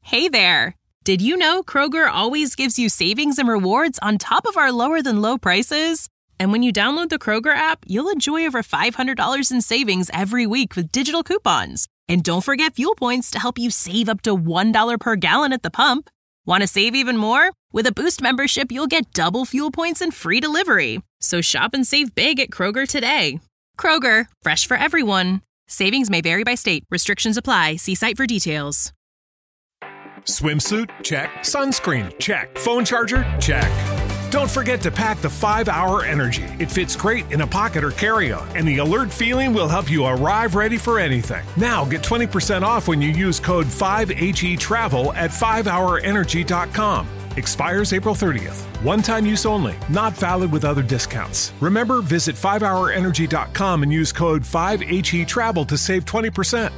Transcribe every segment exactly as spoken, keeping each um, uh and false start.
Hey there! Did you know Kroger always gives you savings and rewards on top of our lower-than-low prices? And when you download the Kroger app, you'll enjoy over five hundred dollars in savings every week with digital coupons. And don't forget fuel points to help you save up to one dollar per gallon at the pump. Want to save even more? With a Boost membership, you'll get double fuel points and free delivery. So shop and save big at Kroger today. Kroger, fresh for everyone. Savings may vary by state. Restrictions apply. See site for details. Swimsuit? Check. Sunscreen? Check. Phone charger? Check. Don't forget to pack the five hour Energy. It fits great in a pocket or carry-on, and the alert feeling will help you arrive ready for anything. Now get twenty percent off when you use code five H E travel at five hour energy dot com. Expires April thirtieth. One-time use only. Not valid with other discounts. Remember, visit five hour energy dot com and use code five H E travel to save twenty percent.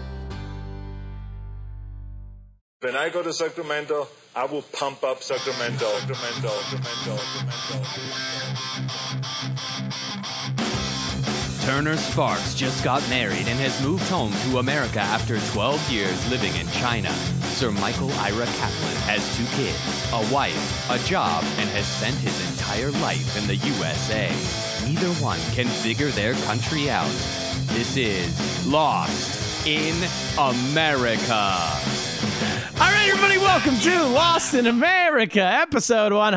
When I go to Sacramento, I will pump up Sacramento. Sacramento, Sacramento, Sacramento. Turner Sparks just got married and has moved home to America after twelve years living in China. Sir Michael Ira Kaplan has two kids, a wife, a job, and has spent his entire life in the U S A. Neither one can figure their country out. This is Lost in America. All right, everybody, welcome to Lost in America, episode one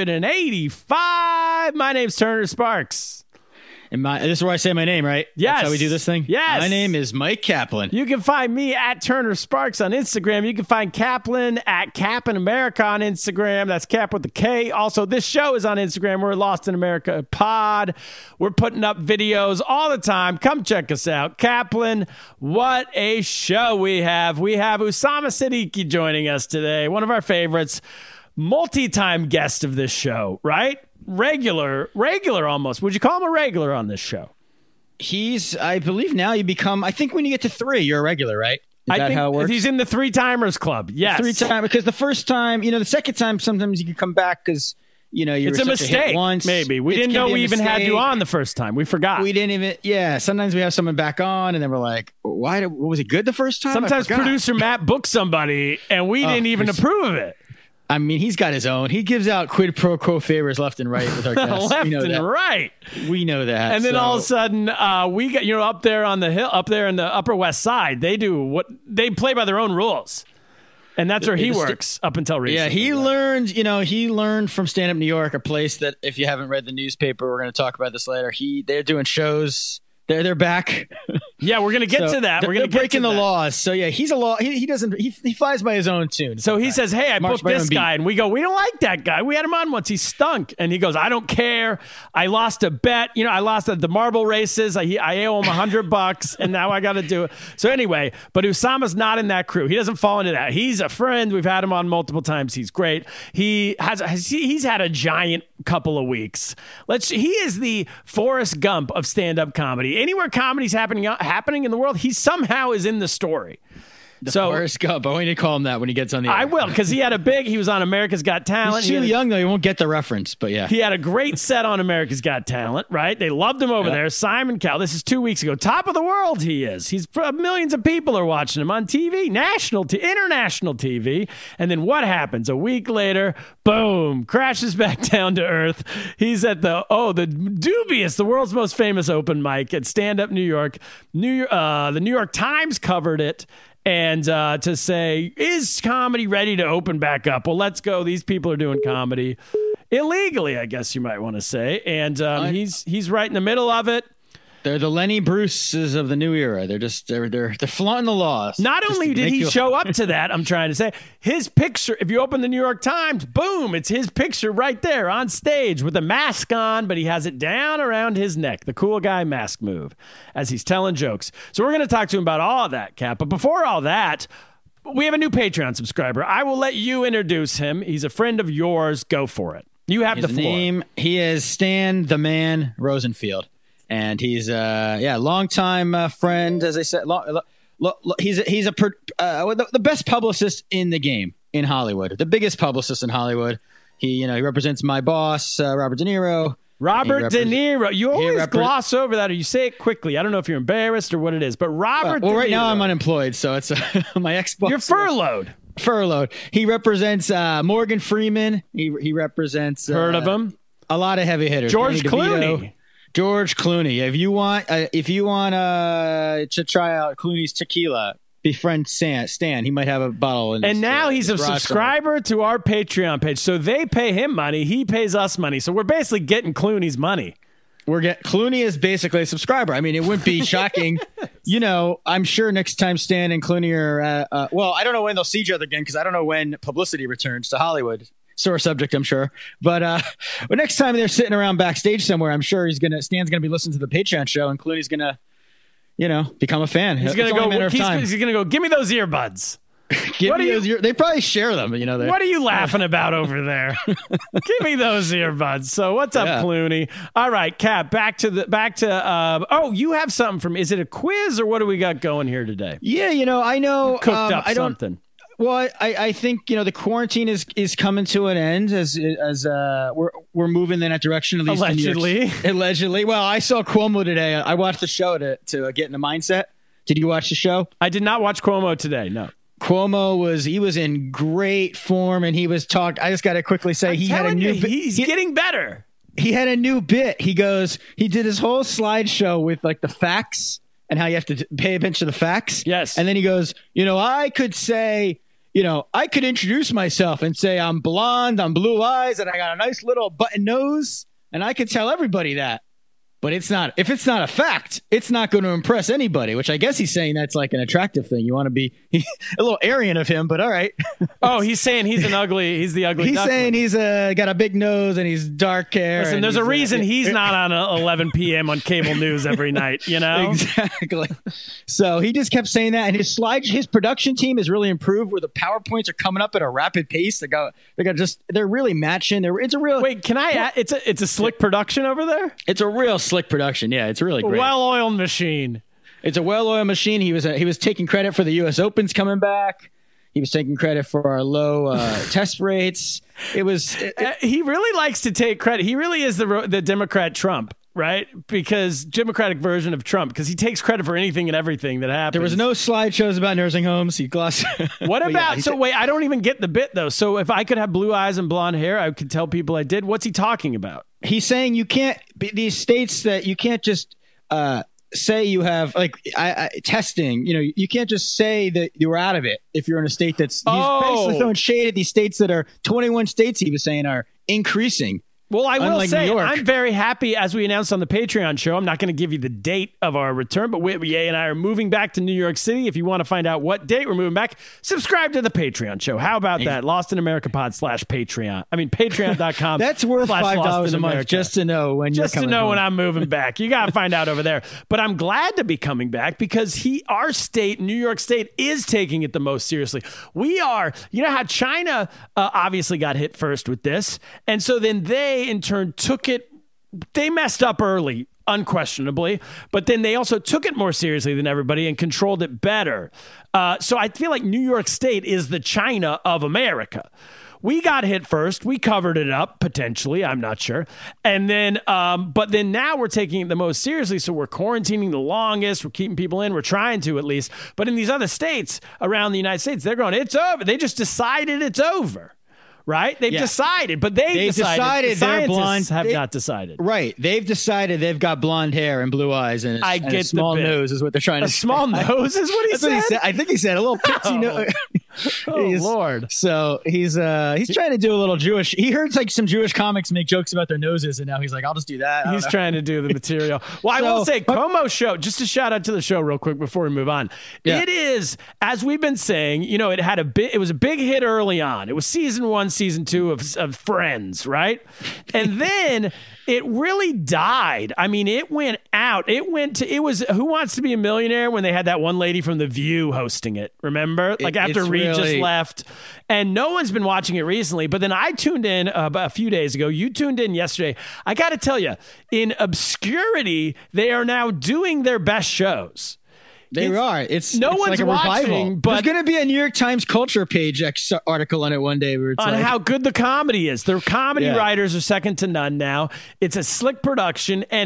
eighty-five. My name's Turner Sparks. And my, this is where I say my name, right? Yes. That's how we do this thing? Yes. My name is Mike Kaplan. You can find me at Turner Sparks on Instagram. You can find Kaplan at Cap in America on Instagram. That's Cap with the K. Also, this show is on Instagram. We're Lost in America Pod. We're putting up videos all the time. Come check us out. Kaplan, what a show we have. We have Usama Siddiqui joining us today, one of our favorites, multi-time guest of this show, right? Regular, regular almost. Would you call him a regular on this show? He's, I believe now you become, I think when you get to three, you're a regular, right? Is I that think how it works? He's in the three-timers club, yes. Three time, because the first time, you know, the second time, sometimes you can come back because, you know, you It's were a such mistake, a hit once. maybe. We It didn't can know be a we even had you mistake. on the first time. We forgot. We didn't even, yeah. Sometimes we have someone back on and then we're like, why, did, was it good the first time? I Sometimes forgot. producer Matt books somebody and we Oh, didn't even he's- approve of it. I mean, he's got his own. He gives out quid pro quo favors left and right with our guests. Left we know and that. right. We know that. And then so. all of a sudden, uh, we got, you know, up there on the hill, up there in the Upper West Side, they do what they play by their own rules. And that's where he It's- works up until recently. Yeah, he learned, you know, he learned from Stand Up New York, a place that if you haven't read the newspaper, we're going to talk about this later. He they're doing shows. They're they're back. Yeah, we're going to get So to that. They're, We're going they're to get breaking to the that. laws. So yeah, he's a law. He, he doesn't. He, he flies by his own tune. So he sometimes. says, hey, I Marks booked by his this own beat. guy. And we go, we don't like that guy. We had him on once. He stunk. And he goes, I don't care. I lost a bet. You know, I lost at the marble races. I, I owe him a hundred bucks. And now I got to do it. So anyway, but Usama's not in that crew. He doesn't fall into that. He's a friend. We've had him on multiple times. He's great. He has, has he's had a giant couple of weeks. Let's, he is the Forrest Gump of stand-up comedy. Anywhere comedy's happening, happening in the world, he somehow is in the story. The so Forrest Gump. I want you to call him that when he gets on the air. I will, because he had a big, he was on America's Got Talent. He's He too had a- young, though. He won't get the reference, but yeah. He had a great set on America's Got Talent, right? They loved him over Yeah. there. Simon Cowell. This is two weeks ago. Top of the world he is. He's millions of people are watching him on T V, national, t- international T V. And then what happens? A week later, boom, crashes back down to earth. He's at the, oh, the dubious, the world's most famous open mic at Stand Up New York. New, uh, the New York Times covered it. And uh, to say, is comedy ready to open back up? Well, let's go. These people are doing comedy illegally, I guess you might want to say. And um, I- he's he's right in the middle of it. They're the Lenny Bruces of the new era. They're just they're they're they're flaunting the laws. Not just only to did make he you- show up to that, I'm trying to say, his picture, if you open the New York Times, boom, it's his picture right there on stage with a mask on, but he has it down around his neck, the cool guy mask move, as he's telling jokes. So we're going to talk to him about all of that, Cap. But before all that, we have a new Patreon subscriber. I will let you introduce him. He's a friend of yours. Go for it. You have His the floor. name, he is Stan the Man Rosenfield. And he's uh yeah, longtime uh, friend, as I said. Long, lo, lo, lo, he's a, he's a per- uh, the, the best publicist in the game in Hollywood, the biggest publicist in Hollywood. He you know he represents my boss, uh, Robert De Niro. Robert De Niro. You always repre- gloss over that, or you say it quickly. I don't know if you're embarrassed or what it is, but Robert. Well, De right now Niro. I'm unemployed, so it's uh, my ex boss. You're furloughed. Furloughed. He represents uh, Morgan Freeman. He he represents uh, Heard of him? A lot of heavy hitters. George Danny DeVito. Clooney. George Clooney. If you want, uh, if you want uh, to try out Clooney's tequila, befriend Stan. Stan. He might have a bottle. In and his, now uh, he's a his roster. subscriber to our Patreon page. So they pay him money. He pays us money. So we're basically getting Clooney's money. We're get Clooney is basically a subscriber. I mean, it wouldn't be shocking. You know, I'm sure next time Stan and Clooney are, uh, uh, well, I don't know when they'll see each other again because I don't know when publicity returns to Hollywood. Sore subject, I'm sure. But uh, but next time they're sitting around backstage somewhere, I'm sure he's gonna Stan's gonna be listening to the Patreon show, and Clooney's gonna, you know, become a fan. He's gonna It's only a go. matter of He's, time. he's gonna go. Give me those earbuds. Give what me are you- those ear- they probably share them. You know. they're- What are you laughing about over there? Give me those earbuds. So what's up, Yeah. Clooney? All right, Cap. Back to the back to. Uh, oh, you have something from? Is it a quiz or what do we got going here today? Yeah, you know, I know. Cooked um, up I don't. something. Well, I, I think you know the quarantine is, is coming to an end as as uh, we're we're moving in that direction at least in New York- Allegedly. allegedly. Well, I saw Cuomo today. I watched the show to to get in the mindset. Did you watch the show? I did not watch Cuomo today. No. Cuomo was he was in great form and he was talk. I just got to quickly say I'm he had a telling new you, bit- he's he, getting better. he had a new bit. He goes he did his whole slideshow with like the facts and how you have to t- pay attention to the facts. Yes. And then he goes, you know, I could say, you know, I could introduce myself and say I'm blonde, I'm blue eyes, and I got a nice little button nose, and I could tell everybody that. But it's not, if it's not a fact, it's not going to impress anybody, which I guess he's saying that's like an attractive thing. You want to be a little Aryan of him, but all right. Oh, he's saying he's an ugly, he's the ugly He's duckling. saying he's uh, got a big nose and he's dark hair. Listen, and there's a he's, uh, reason he's not on a eleven p.m. on cable news every night, you know? Exactly. So he just kept saying that, and his slide, his production team has really improved. Where the PowerPoints are coming up at a rapid pace. They got, they got just, they're really matching. They're, it's a real, Wait, can I add, it's a, it's a slick production over there? it's a real slick production. Yeah, it's really A great. well-oiled machine. It's a well-oiled machine. He was uh, he was taking credit for the U S Opens coming back. He was taking credit for our low uh, test rates. It was. It, Uh, he really likes to take credit. He really is the ro- the Democrat Trump, right? Because Democratic version of Trump, because he takes credit for anything and everything that happens. there was no slideshows about nursing homes. He glossed. What But about? yeah, he so said- wait, I don't even get the bit though. So if I could have blue eyes and blonde hair, I could tell people I did. What's he talking about? he's saying you can't these states that you can't just uh, say you have like I, I, testing. You know, you can't just say that you're out of it if you're in a state that's. He's Oh. basically throwing shade at these states that are twenty-one states. He was saying are increasing. Well, I will Unlike say, New York. I'm very happy, as we announced on the Patreon show. I'm not going to give you the date of our return, but we, Ye and I are moving back to New York City. If you want to find out what date we're moving back, subscribe to the Patreon show. How about that? Lost in America Pod slash Patreon. I mean, patreon dot com. That's worth slash five Lost dollars in a month America. just to know when you're Just to coming know home. when I'm moving back. You got to find out over there. But I'm glad to be coming back because he, our state, New York State, is taking it the most seriously. We are, you know how China uh, obviously got hit first with this. And so then they, in turn, took it. They messed up early, unquestionably, but then they also took it more seriously than everybody and controlled it better. Uh, so I feel like New York State is the China of America. We got hit first. We covered it up, potentially. I'm not sure. And then, um, but then now we're taking it the most seriously. So we're quarantining the longest. We're keeping people in. We're trying to at least. But in these other states around the United States, they're going, it's over. They just decided it's over. Right? They've Yeah. decided, but they They've decided. decided The they're scientists blonde. have They- not decided. Right. They've decided they've got blonde hair and blue eyes and, a, I and get a the small bit. nose is what they're trying to A say. small nose is what he That's said? what he said. I think he said a little pixie Oh. nose. Oh, He's- Lord. So he's uh he's trying to do a little Jewish. He heard like some Jewish comics make jokes about their noses, and now he's like, I'll just do that. I don't He's know. trying to do the material. Well, I So- will say, Cuomo show, just a shout out to the show real quick before we move on. Yeah. It is, as we've been saying, you know, it had a bit, it was a big hit early on. It was season one, season two of, of Friends, right? And then it really died. I mean, it went out. It went to, it was Who Wants to Be a Millionaire when they had that one lady from The View hosting it, remember? Like after it's Reed just really- left. And no one's been watching it recently. But then I tuned in uh, about a few days ago. You tuned in yesterday. I got to tell you, in obscurity, they are now doing their best shows. They It's- are. It's no it's one's like a revival. watching, but- There's going to be a New York Times culture page ex- article on it one day where it's On like, how good the comedy is. Their comedy Yeah. writers are second to none now. It's a slick production. And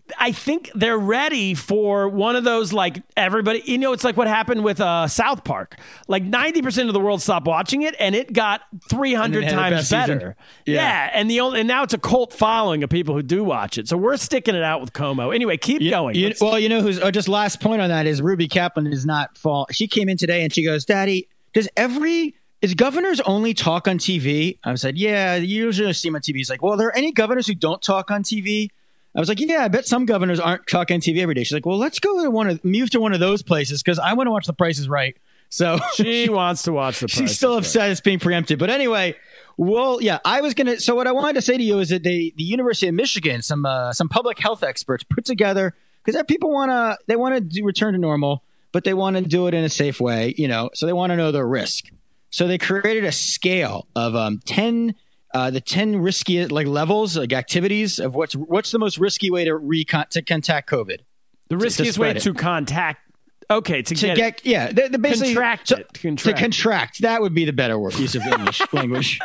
I think they're ready for one of those, like, everybody, you know, it's like what happened with uh, South Park. Like ninety percent of the world stopped watching it, and it got three hundred times better. Yeah. yeah. And the only, and now it's a cult following of people who do watch it. So we're sticking it out with Como. Anyway, keep you, going. You, well, you know who's, oh, just last point on that is Ruby Kaplan is not fall. She came in today and she goes, Daddy, does every, is governors only talk on T V? I said, yeah, you usually see them on T V. He's like, well, are there any governors who don't talk on T V? I was like, yeah, I bet some governors aren't talking on T V every day. She's like, well, let's go to one of, move to one of those places because I want to watch The Price is Right. So she wants to watch The Price She's still upset right. It's being preempted. But anyway, well, yeah, I was going to, so what I wanted to say to you is that they, the University of Michigan, some, uh, some public health experts put together, because people want to, they want to return to normal, but they want to do it in a safe way, you know, so they want to know the risk. So they created a scale of um, ten Uh, the ten risky like levels, like activities of what's what's the most risky way to recon to contact COVID. The riskiest way it. to contact. Okay, to, to get, get it. yeah, the, the basically contract, so, it, contract to contract. That would be the better word use of English language.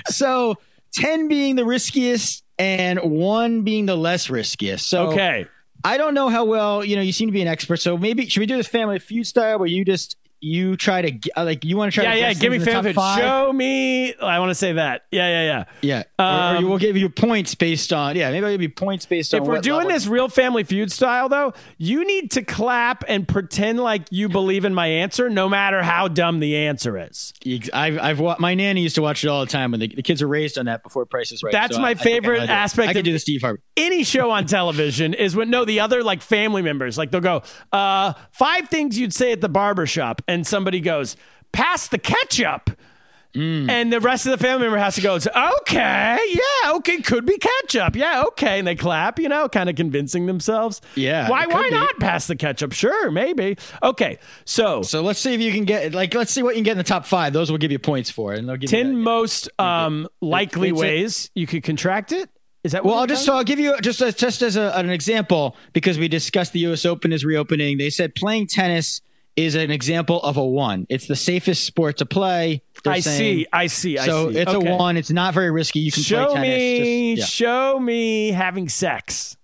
So ten being the riskiest, and one being the less riskiest. So okay, I don't know how well you know. You seem to be an expert, so maybe should we do this Family Feud style where you just. You try to like you want to try yeah to yeah give me Family Feud. Show me. I want to say that yeah yeah yeah yeah. Um, or, or you will give you points based on yeah maybe I'll give you points based on. If we're doing level. this real Family Feud style though, you need to clap and pretend like you believe in my answer, no matter how dumb the answer is. I've I've my nanny used to watch it all the time when the, the kids were raised on that before Price is Right. That's so my I, favorite I aspect. I could of do the Steve Harvey. Any show on television is when no the other like family members like they'll go uh, five things you'd say at the barbershop, and somebody goes. Pass the ketchup. Mm. And the rest of the family member has to go, okay, yeah, okay, could be ketchup. Yeah, okay. And they clap, you know, kind of convincing themselves. Yeah. Why why be. not pass the ketchup? Sure, maybe. Okay, so. So let's see if you can get, like, let's see what you can get in the top five. Those will give you points for it. And they'll give ten you most um, likely it's ways it. you could contract it. Is that what well, I'll just, so I'll give you just, as, just as a, an example, because we discussed the U S Open is reopening. They said playing tennis is an example of a one. It's the safest sport to play. I saying. see. I see. I so see. it's okay. a one. It's not very risky. You can show play tennis. Me, just, yeah. Show me having sex.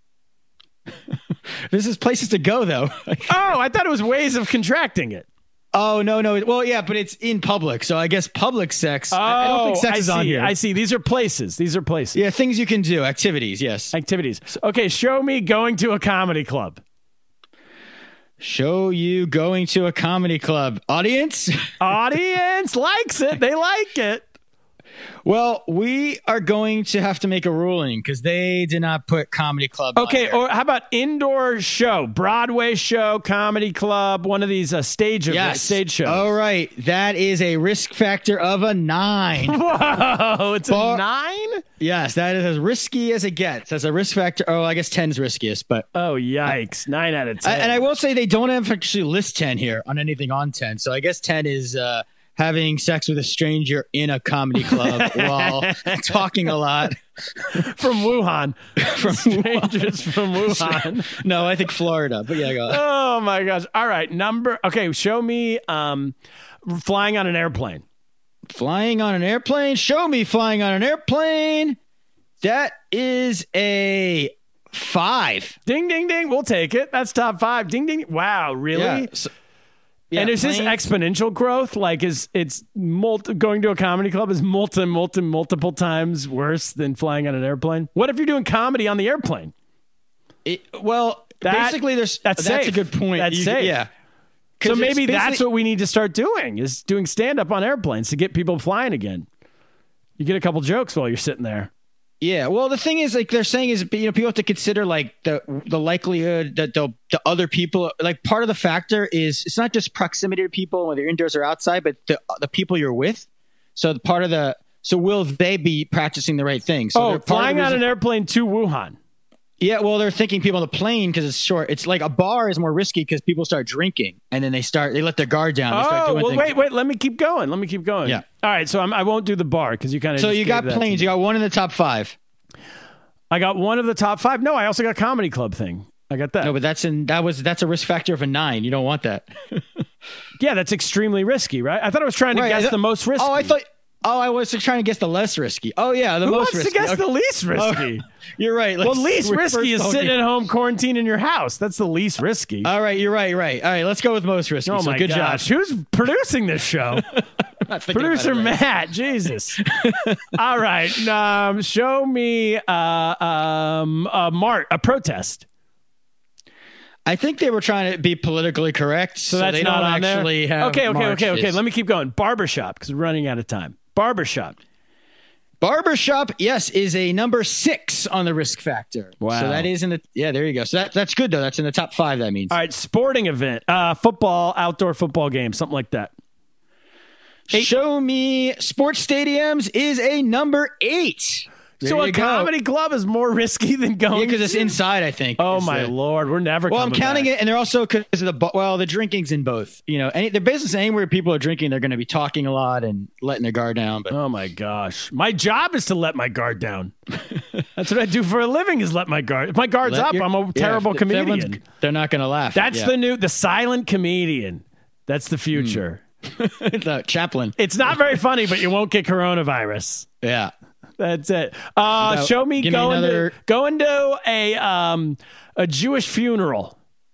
This is places to go, though. Oh, I thought it was ways of contracting it. Oh, no, no. Well, yeah, but it's in public. So I guess public sex. Oh, I don't think sex I is see. on here. I see. These are places. These are places. Yeah, things you can do. Activities, yes. Activities. Okay, show me going to a comedy club. Show you going to a comedy club. Audience? Audience likes it. They like it. Well, we are going to have to make a ruling because they did not put comedy club okay, on or how about indoor show? Broadway show, comedy club, one of these uh, stage of yes. stage shows. All right. That is a risk factor of a nine. Whoa, it's Bar- a nine? Yes, that is as risky as it gets. That's a risk factor. Oh, I guess ten is riskiest, but oh yikes, uh, nine out of ten. I, and I will say they don't have actually list ten here on anything on ten. So I guess ten is uh, having sex with a stranger in a comedy club while talking a lot. From Wuhan. From Strangers Wuhan. from Wuhan. No, I think Florida. But yeah, go ahead. Oh my gosh. All right, number. Okay, show me um, flying on an airplane. Flying on an airplane? Show me flying on an airplane. That is a five. Ding, ding, ding. We'll take it. That's top five. Ding, ding. Wow, really? Yeah. So, yeah, and is plane. this exponential growth? Like, is it's multi, going to a comedy club is multi, multi, multiple times worse than flying on an airplane? What if you're doing comedy on the airplane? It, well, that, basically, there's that's, that's safe. a good point. That's you, safe. Yeah. So maybe that's what we need to start doing is doing stand-up on airplanes to get people flying again. You get a couple jokes while you're sitting there. Yeah. Well, the thing is, like they're saying is, you know, people have to consider like the the likelihood that the the other people, like part of the factor is it's not just proximity to people, whether you're indoors or outside, but the the people you're with. So the part of the so will they be practicing the right thing? So oh, flying on an airplane to Wuhan. Yeah, well, they're thinking people on the plane because it's short. It's like a bar is more risky because people start drinking and then they start they let their guard down. They start oh, doing well, things. wait, wait. Let me keep going. Let me keep going. Yeah. All right. So I'm, I won't do the bar because you kind of. So you got planes. You got one in the top five. I got one of the top five. No, I also got comedy club thing. I got that. No, but that's in that was that's a risk factor of a nine. You don't want that. Yeah, that's extremely risky, right? I thought I was trying to right, guess th- the most risky. Oh, I thought. Oh, I was trying to guess the less risky. Oh, yeah, the Who most wants risky. to guess Okay. the least risky? Oh, you're right. Well, Let's- least we're risky is first sitting talking- at home quarantined in your house. That's the least risky. All right, you're right, you're right. All right, let's go with most risky. oh so my good gosh, job. who's producing this show? Not thinking Producer about it right. Matt, Jesus. All right, um, show me uh, um, a mart, a protest. I think they were trying to be politically correct, so, So that's they not don't on there? actually have Okay, okay, okay, okay. marches. Let me keep going. Barbershop, because we're running out of time. Barbershop. Barbershop, yes, is a number six on the risk factor. Wow. So that is in the yeah. There you go. So that that's good though. That's in the top five. That means. All right, sporting event, uh, football, outdoor football game, something like that. Eight. Show me sports stadiums is a number eight. There so a you go. comedy club is more risky than going. Yeah, because it's to- inside. I think. Oh It's my the- lord, we're never. Well, I'm coming counting back. it, and they're also because of the bu- well, the drinking's in both. You know, any the business anywhere people are drinking, they're going to be talking a lot and letting their guard down. But Oh my gosh, my job is to let my guard down. That's what I do for a living. Is let my guard. If my guard's let up, your- I'm a yeah, terrible if everyone's- comedian. They're not going to laugh. That's yeah. the new, the silent comedian. That's the future. the chaplain. It's not very funny, but you won't get coronavirus. Yeah. That's it. Uh, Now, show me give me going another- to going to a um a Jewish funeral.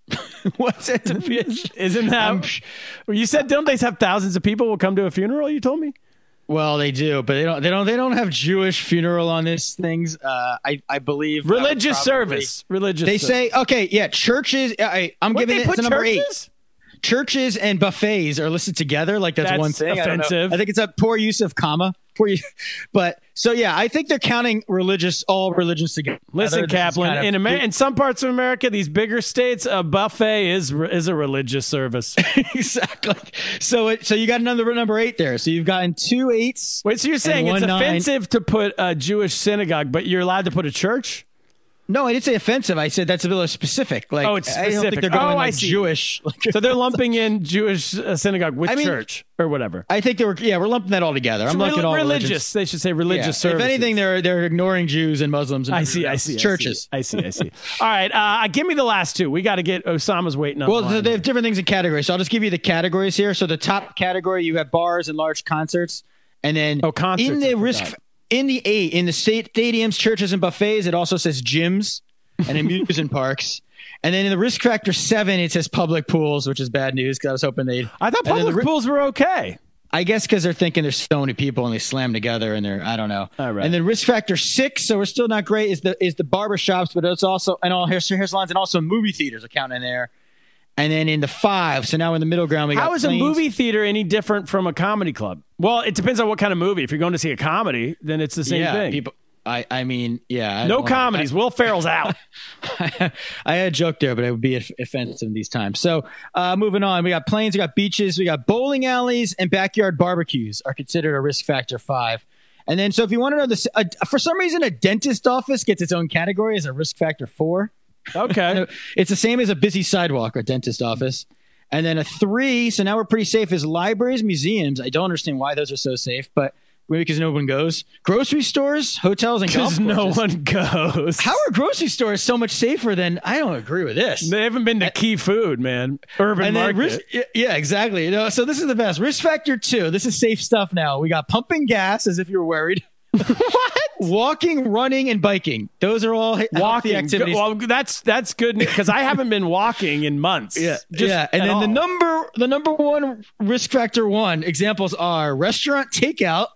What's it? Isn't that? I'm- Well, you said don't they have thousands of people will come to a funeral? You told me. Well, they do, but they don't. They don't. They don't have Jewish funeral on this things. Uh, I I believe that would Religious probably- service. Religious. They service. say okay, yeah, churches. I, I'm What, giving they it put it's a number eight. churches? Churches and buffets are listed together like that's, That's one thing. I don't know. offensive. I think it's a poor use of comma. Poor use, but so yeah, I think they're counting religious, all religions together. Listen, This is Kaplan. kind of- in Amer- in some parts of America, these bigger states, a buffet is is a religious service. exactly. So it, so you got another number eight there. So you've gotten two eights. Wait, so you're saying and it's one nine. offensive to put a Jewish synagogue, but you're allowed to put a church? No, I didn't say offensive. I said that's a little specific. Like, Oh, it's I don't specific. think they're going Oh, I like see. Jewish. So they're lumping in Jewish uh, synagogue with I mean- church or whatever. I think they were. Yeah, we're lumping that all together. I'm Rel- looking at all religious. religions. They should say Yeah. religious services. If anything, they're they're ignoring Jews and Muslims. And I see, everyone I else. see. I Churches. see, I see, I see. All right, uh, give me the last two. We got to get Osama's waiting on. Well, the line. they have different things in categories. So I'll just give you the categories here. So the top category, you have bars and large concerts, and then Oh, concerts, in I the risk forgot. in the eight in the state stadiums, churches, and buffets, it also says gyms and amusement parks. And then in the risk factor seven, it says public pools, which is bad news because I was hoping they'd. I thought and then the public ri- pools were okay. I guess because they're thinking there's so many people and they slam together and they're I don't know. All right. And then risk factor six, so we're still not great. Is the is the barber shops, but it's also and all hair, hair salons and also movie theaters are counting in there. And then in the five, so now in the middle ground we got How is a planes. movie theater any different from a comedy club? Well, it depends on what kind of movie. If you're going to see a comedy, then it's the same yeah, thing. People, I I mean yeah. I no don't- comedies. Will Ferrell's out. I, I had a joke there, but it would be off- offensive these times. So uh, moving on, we got planes, we got beaches, we got bowling alleys, and backyard barbecues are considered a risk factor five. And then, so if you want to know this, uh, for some reason, a dentist office gets its own category as a risk factor four. Okay. It's the same as a busy sidewalk or dentist office. And then a three, so now we're pretty safe, is libraries, museums. I don't understand why those are so safe, but maybe because no one goes. Grocery stores, hotels, and golf Because no courses. one goes. How are grocery stores so much safer than? I don't agree with this. They haven't been to Key Food, man. Urban And then Market. risk, yeah, exactly. You know, so this is the best. Risk factor two. This is safe stuff now. We got pumping gas, as if you're worried. What? Walking, running, and biking. Those are all he- healthy Walking. activities. Well, that's that's good because I haven't been walking in months. Yeah, Just yeah, and at then the all. number the number one risk factor one examples are restaurant takeout,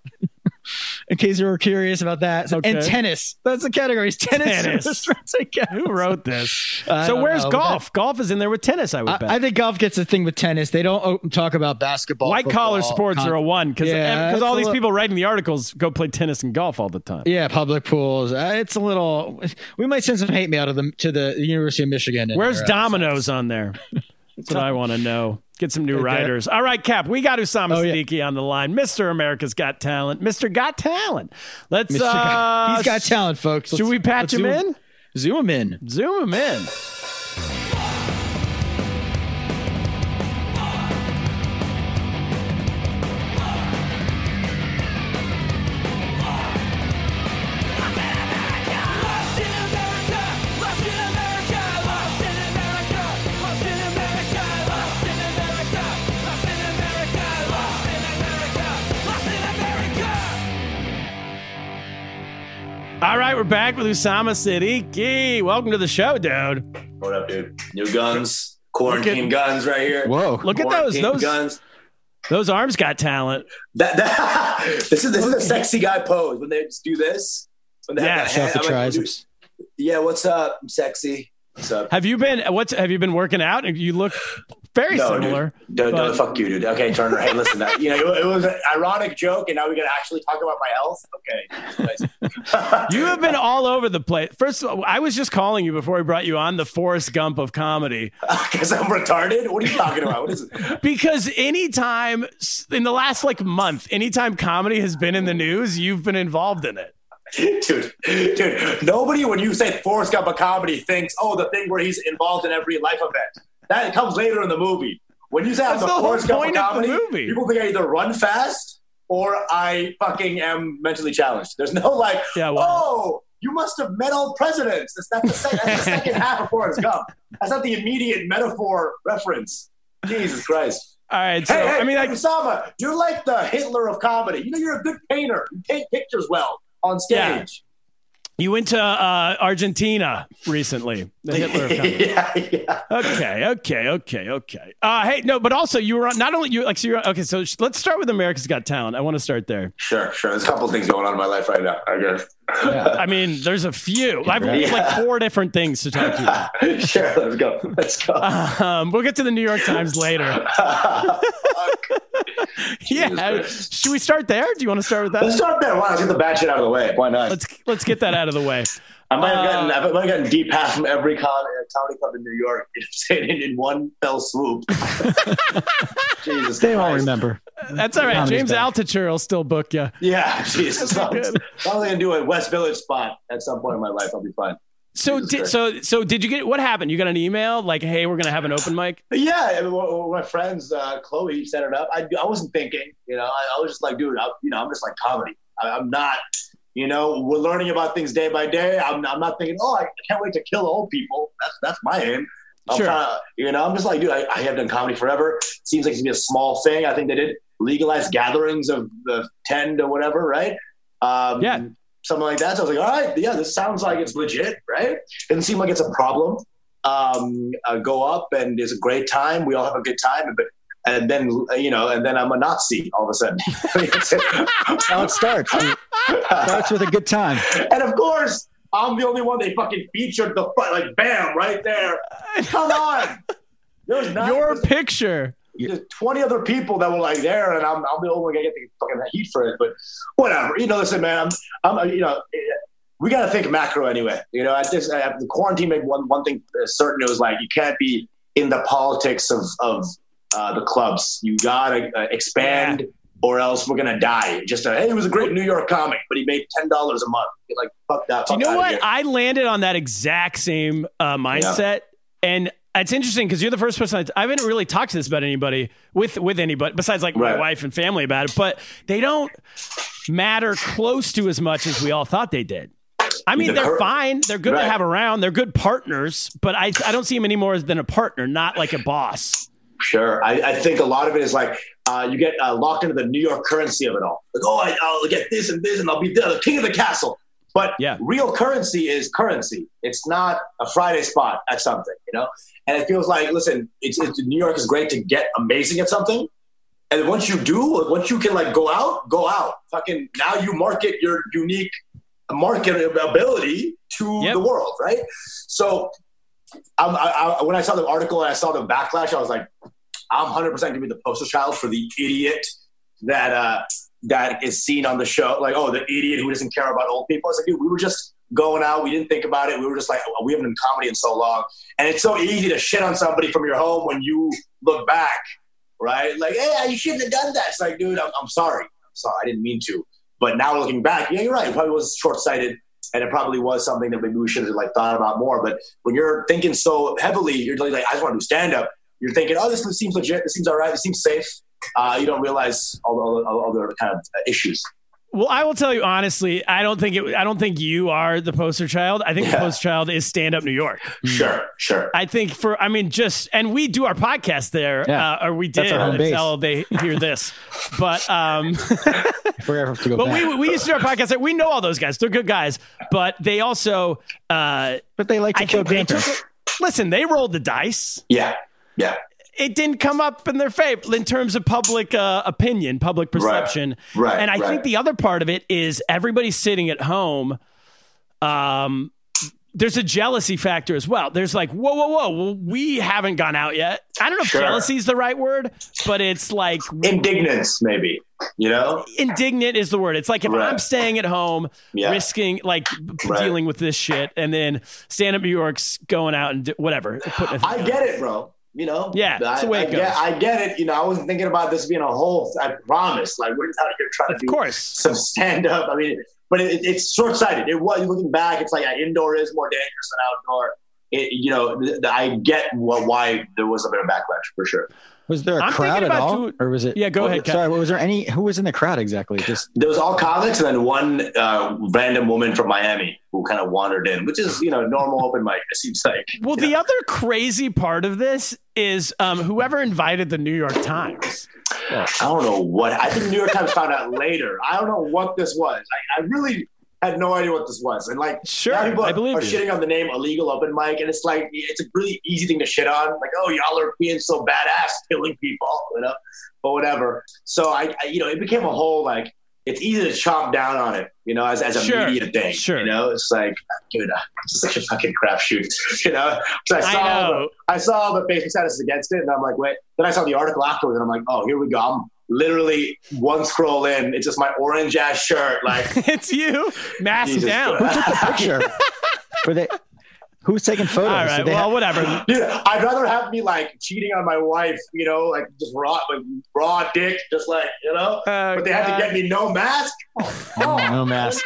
in case you were curious about that, Okay. and tennis. That's the categories: tennis, and Tennis. restaurant takeout. Who wrote this? I so don't where's know, golf? Golf is in there with tennis. I would bet. I, I think golf gets a thing with tennis. They don't oh, talk about basketball. White collar football, sports con- are a one because Yeah, it's all a these little- people writing the articles go play tennis and golf all the time. Yeah, public pools. Uh, it's a little. We might send some hate mail to the to the University of Michigan. and Where's their, uh, Domino's on there? That's what I want to know. Get some new Okay. writers. All right, Cap, we got Usama Oh, yeah. Siddiqui on the line. Mister America's Got Talent. Mister Got Talent. Let's. Mister Uh, Got- He's got talent, folks. Should Let's- we patch let's him zoom- in? Zoom him in. Zoom him in. All right, we're back with Usama Siddiqui. Welcome to the show, dude. What up, dude? New guns, quarantine at, guns right here. Whoa! Look at those, those guns. Those arms got talent. That, that this is this is a sexy guy pose when they just do this. When they yeah, have show the triceps. Like, yeah, what's up? I'm sexy. What's up? Have you been? What's have you been working out? You look very no, similar. Dude. Don't, but... don't fuck you, dude. Okay, Turner. Hey, listen. That, you know, it, it was an ironic joke, and now we got to actually talk about my health. Okay. You have been all over the place. First of all, I was just calling you before we brought you on the Forrest Gump of comedy. Because I'm retarded? What are you talking about? What is it? Because anytime in the last like month, anytime comedy has been in the news, you've been involved in it. Dude, dude, nobody, when you say Forrest Gump of comedy, thinks, oh, the thing where he's involved in every life event. That comes later in the movie. When you say I'm the, the Forrest Gump of comedy, of people think I either run fast or I fucking am mentally challenged. There's no like, yeah, well, oh, you must have met all presidents. That's not the, sec- that's the second half of Forrest Gump. That's not the immediate metaphor reference. Jesus Christ. All right, so, hey, hey, I mean, like, Usama, you're like the Hitler of comedy. You know, you're a good painter. You paint pictures well on stage. Yeah. You went to uh, Argentina recently. The Hitler of comedy. yeah, yeah. Okay, okay, okay, okay. Uh, hey, no, but also you were on, not only you like so you're okay. So sh- let's start with America's Got Talent. I want to start there. Sure, sure. There's a couple of things going on in my life right now, I guess. Yeah. I mean, there's a few. I've yeah. like four different things to talk to you about. Sure, let's go. Let's go. Um, we'll get to the New York Times later. Yeah, should we start there? Do you want to start with that? Let's start there. Why not? Let's get the bad shit out of the way. Why not? Let's let's get that out of the way. I might have gotten, uh, I might have gotten deep pass from every comedy, comedy club in New York. You know what I'm saying? In one fell swoop. Jesus, they all remember. That's all right. Comedy's James back. Altucher will still book you. Yeah, Jesus. I'm probably gonna do a West Village spot at some point in my life. I'll be fine. So, did, so, so did you get what happened? You got an email like, "Hey, we're gonna have an open mic." Yeah, I mean, one of my friends, uh, Chloe, set it up. I, I wasn't thinking, you know, I, I was just like, dude, I, you know, I'm just like comedy. I, I'm not, you know, we're learning about things day by day. I'm, I'm not thinking, oh, I can't wait to kill old people. That's that's my aim. I'm sure. Kinda, you know, I'm just like, dude, I, I have done comedy forever. Seems like it's gonna be a small thing. I think they did legalized gatherings of the ten to whatever, right? Um, yeah. Something like that. So I was like, all right, yeah, this sounds like it's legit, right? Doesn't seem like it's a problem. Um, uh, go up and it's a great time. We all have a good time. But and then, you know, and then I'm a Nazi all of a sudden. That's how it starts. It starts with a good time. And of course, I'm the only one they fucking featured the like bam right there. Come on. There's not your there's, picture. There's twenty other people that were like there, and I'm, I'm the only one gonna get the fucking heat for it. But whatever, you know. Listen, man, I'm, I'm you know, we gotta think macro anyway. You know, at this, at the quarantine made one one thing certain. It was like you can't be in the politics of of uh, the clubs. You gotta uh, expand, yeah. or else we're gonna die. Just a, hey, he was a great New York comic, but he made ten dollars a month. You're like, fuck that. Do fuck you know what? Here. I landed on that exact same uh, mindset, yeah. and. It's interesting because you're the first person I, I haven't really talked to this about anybody with with anybody besides like right. my wife and family about it, but they don't matter close to as much as we all thought they did. I mean, they're fine. They're good right. to have around. They're good partners, but I I don't see them any more than a partner, not like a boss. Sure. I, I think a lot of it is like uh, you get uh, locked into the New York currency of it all. Like, oh, I, I'll get this and this and I'll be the, the king of the castle. But yeah. real currency is currency. It's not a Friday spot at something, you know? And it feels like, listen, it's, it's New York is great to get amazing at something. And once you do, once you can like go out, go out. Fucking now you market your unique market ability to yep. the world, right? So um, I, I, when I saw the article and I saw the backlash, I was like, I'm one hundred percent going to be the poster child for the idiot that uh, that is seen on the show. Like, oh, the idiot who doesn't care about old people. It's like, dude, we were just going out. We didn't think about it. We were just like, we haven't done comedy in so long. And it's so easy to shit on somebody from your home when you look back, right? Like, hey, you shouldn't have done that. It's like, dude, I'm, I'm sorry. I'm sorry. I didn't mean to. But now looking back, yeah, you're right. It probably was short-sighted, and it probably was something that maybe we should have like thought about more. But when you're thinking so heavily, you're like, I just want to do stand-up. You're thinking, oh, this seems legit. This seems all right. This seems safe. Uh, you don't realize all the, all, all the kind of issues Well, I will tell you honestly, I don't think it. I don't think you are the poster child. I think yeah. the poster child is Stand Up New York. Sure, sure. I think for, I mean, just, and we do our podcast there, yeah. uh, or we did until they hear this. But, um, We're gonna have to go but back. we we used to do our podcast there. We know all those guys. They're good guys, but they also, uh, but they like to I kill think they took it, listen, they rolled the dice. Yeah, yeah. It didn't come up in their favor in terms of public uh, opinion, public perception. Right, right, and I right. think the other part of it is everybody sitting at home. Um, there's a jealousy factor as well. There's like, whoa, whoa, whoa. Well, we haven't gone out yet. I don't know Sure. if jealousy is the right word, but it's like indignance, maybe. You know, indignant is the word. It's like if right. I'm staying at home, yeah. risking like right. dealing with this shit, and then Stand Up New York's going out and do, whatever. I get it, bro. You know, yeah, that's I, the way it I goes. Get, I get it. You know, I wasn't thinking about this being a whole. I promise. Like we're out here trying of to do course. some stand up. I mean, but it, it's short sighted. It was looking back. It's like yeah, indoor is more dangerous than outdoor. It, you know, th- th- I get what, why there was a bit of backlash for sure. Was there a I'm crowd at all, two, or was it? Yeah, go was, ahead. Sorry, was there any? Who was in the crowd exactly? Just there was all comics, and then one uh, random woman from Miami who kind of wandered in, which is you know normal open mic. It seems like. Well, the know. other crazy part of this is um, whoever invited the New York Times. I don't know what. I think the New York Times found out later. I don't know what this was. I, I really had no idea what this was. And like, sure, now people I believe are you. shitting on the name Illegal Open Mic, and it's like it's a really easy thing to shit on. Like, oh, y'all are being so badass, killing people, you know, or whatever. So I, I you know, it became a whole like it's easy to chomp down on it, you know, as as a sure, media thing. Sure, you know, it's like, dude, it's such a fucking crapshoot, you know. So I saw, I, know. The, I saw the Facebook status against it, and I'm like, wait. Then I saw the article afterwards, and I'm like, oh, here we go. I'm literally one scroll in, it's just my orange ass shirt. Like it's you masked Jesus down. who took the picture? Were they? Who's taking photos? All right, well, have- whatever. Dude, I'd rather have me like cheating on my wife, you know, like just raw, like raw dick, just like you know. Oh, but they had God. to get me no mask. Oh, no mask.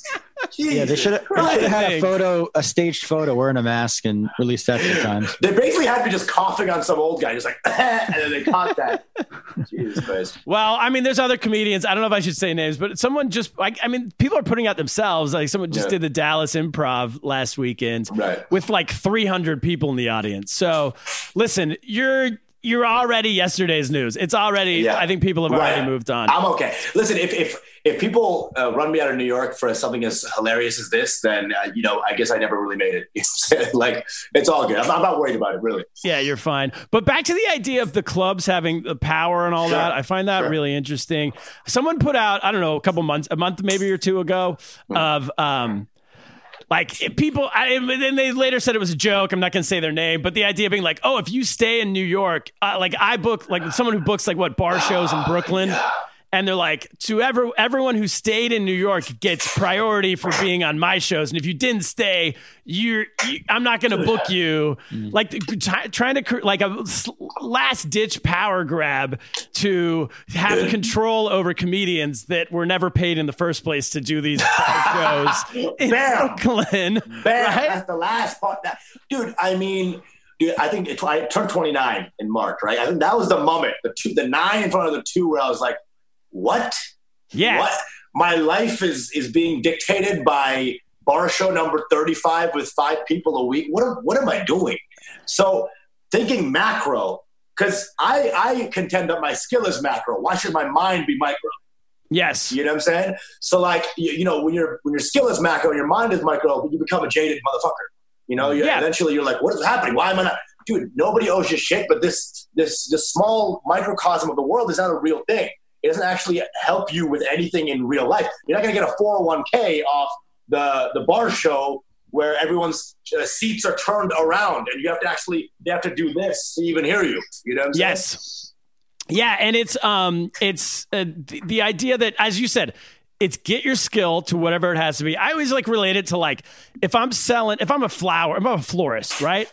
Jesus Yeah, they should have had a photo, a staged photo wearing a mask and released that to times. They basically had me just coughing on some old guy, just like, and then they caught that. Jesus Christ. Well, I mean, there's other comedians. I don't know if I should say names, but someone just, like, I mean, people are putting out themselves. Like, someone just Yeah. did the Dallas Improv last weekend Right. with like three hundred people in the audience. So, listen, you're you're already yesterday's news. It's already, Yeah. I think people have Right. already moved on. I'm okay. Listen, if if if people uh, run me out of New York for something as hilarious as this, then uh, you know, I guess I never really made it. Like, it's all good. I'm, I'm not worried about it, really. Yeah, you're fine. But back to the idea of the clubs having the power and all Sure. that, I find that Sure. really interesting. Someone put out, I don't know, a couple months, a month maybe or two ago, Hmm. of um, like if people. I, and then they later said it was a joke. I'm not going to say their name, but the idea being like, oh, if you stay in New York, uh, like I book, like someone who books like what bar shows in Brooklyn. And they're like, to ever, everyone who stayed in New York gets priority for being on my shows. And if you didn't stay, you're, you, I'm not going to book you. Like t- trying to, cr- like a last ditch power grab to have control over comedians that were never paid in the first place to do these shows in Bam. Brooklyn. Bam, Right? that's the last part. That, dude, I mean, dude, I think it, I turned twenty-nine in March, right? I think that was the moment, the two, the nine in front of the two, where I was like, what? Yeah. What? My life is is being dictated by bar show number thirty-five with five people a week. What am, what am I doing? So thinking macro, because I, I contend that my skill is macro. Why should my mind be micro? Yes. You know what I'm saying? So like, you, you know, when your when your skill is macro, your mind is micro, you become a jaded motherfucker. You know, you Yeah. eventually you're like, what is happening? Why am I not? Dude, nobody owes you shit, but this this this small microcosm of the world is not a real thing. It doesn't actually help you with anything in real life. You're not going to get a four oh one k off the, the bar show where everyone's uh, seats are turned around and you have to actually, they have to do this to even hear you. You know what I'm saying? Yes. Yeah, and it's um, it's uh, the, the idea that, as you said, it's get your skill to whatever it has to be. I always like relate it to like if I'm selling, if I'm a flower, if I'm a florist, right?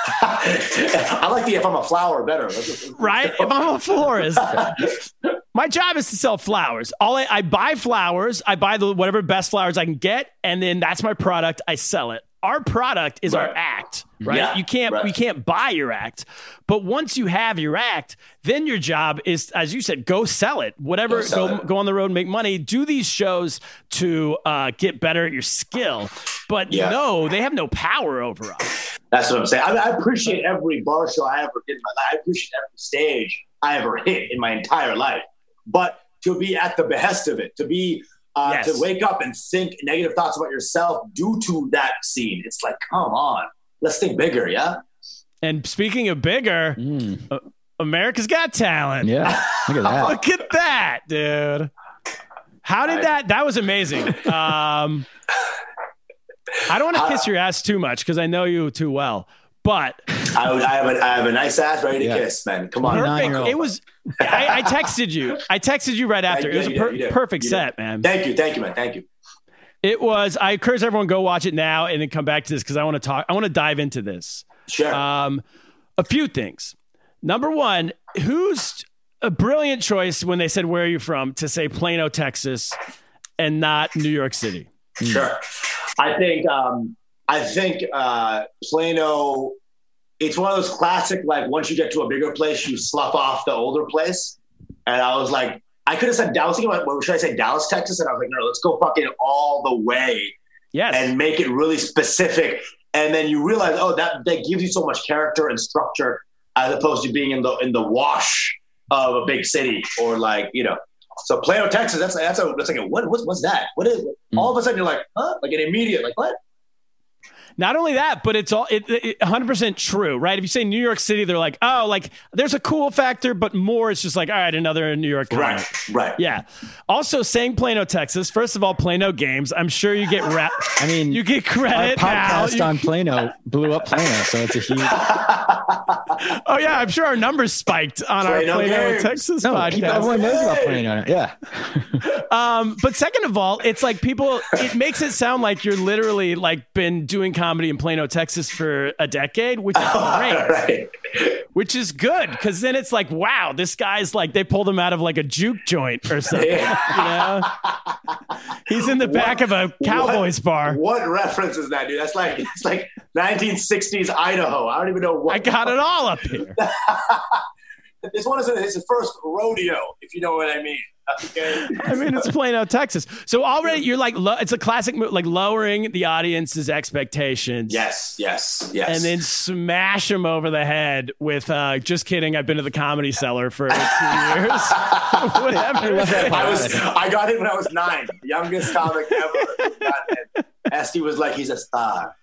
I like the if I'm a flower better. Right? If I'm a florist, my job is to sell flowers. All I, I buy flowers, I buy the whatever best flowers I can get, and then that's my product. I sell it. our product is Right. our act, right? Yeah, you can't right. we can't buy your act. But once you have your act, then your job is, as you said, go sell it. Whatever, Go sell go it. go on the road, make money, do these shows to uh, get better at your skill. But Yeah. no, they have no power over us. That's what I'm saying. I, mean, I appreciate every bar show I ever did in my life. I appreciate every stage I ever hit in my entire life. But to be at the behest of it, to be uh, Yes. to wake up and think negative thoughts about yourself due to that scene, it's like, come on, let's think bigger, yeah. And speaking of bigger, uh, America's Got Talent. Yeah, look at that. Look at that, dude. How did that? That was amazing. Um, I don't want to kiss your ass too much because I know you too well, but I, would, I have a I have a nice ass ready to Yeah. kiss, man. Come on, perfect. nine-year-old. It was. I, I texted you. I texted you right after. Yeah, It was a you per- did, you did, perfect you did. set, man. Thank you, thank you, man, thank you. It was. I encourage everyone go watch it now and then come back to this because I want to talk. I want to dive into this. Sure. Um, a few things. Number one, who's a brilliant choice when they said, "Where are you from?" to say Plano, Texas, and not New York City. Sure. I think um, I think uh, Plano. It's one of those classic, like, once you get to a bigger place, you slough off the older place. And I was like, I could have said Dallas. Thinking about, well, should I say Dallas, Texas? And I was like, no, let's go fucking all the way Yes. and make it really specific. And then you realize, oh, that that gives you so much character and structure as opposed to being in the in the wash of a big city or, like, you know. So Plano, Texas. That's that's a that's like a, what what's what's that? What is? Mm. All of a sudden you're like, huh? Like an immediate, like what? Not only that, but it's all it, it, one hundred percent true, right? If you say New York City, they're like, oh, like there's a cool factor, but more it's just like, all right, another New York comic. Right, right. Yeah. Also, saying Plano, Texas. First of all, Plano Games. I'm sure you get rap. I mean, you get our credit now. podcast You- on Plano blew up Plano, so it's a huge. oh yeah, I'm sure our numbers spiked on Plano our Plano, Games. Texas No, podcast. everyone knows about Plano. Yeah. Um, but second of all, it's like people, it makes it sound like you're literally like been doing comedy in Plano, Texas for a decade, which is great, right. which is good. Cause then it's like, wow, this guy's like, they pulled him out of like a juke joint or something, Yeah. you know, he's in the back of a Cowboys what, bar. What reference is that, dude? That's like, it's like nineteen sixties Idaho. I don't even know what. I got it all up here. This one is his first rodeo, if you know what I mean. Okay. I mean, it's Plano, Texas. So already you're like, lo- it's a classic move, like lowering the audience's expectations. Yes, yes, yes. And then smash them over the head with, uh, just kidding, I've been to the Comedy Cellar for two years. Whatever. I was, I got it when I was nine, youngest comic ever. Got Esty was like, he's a star.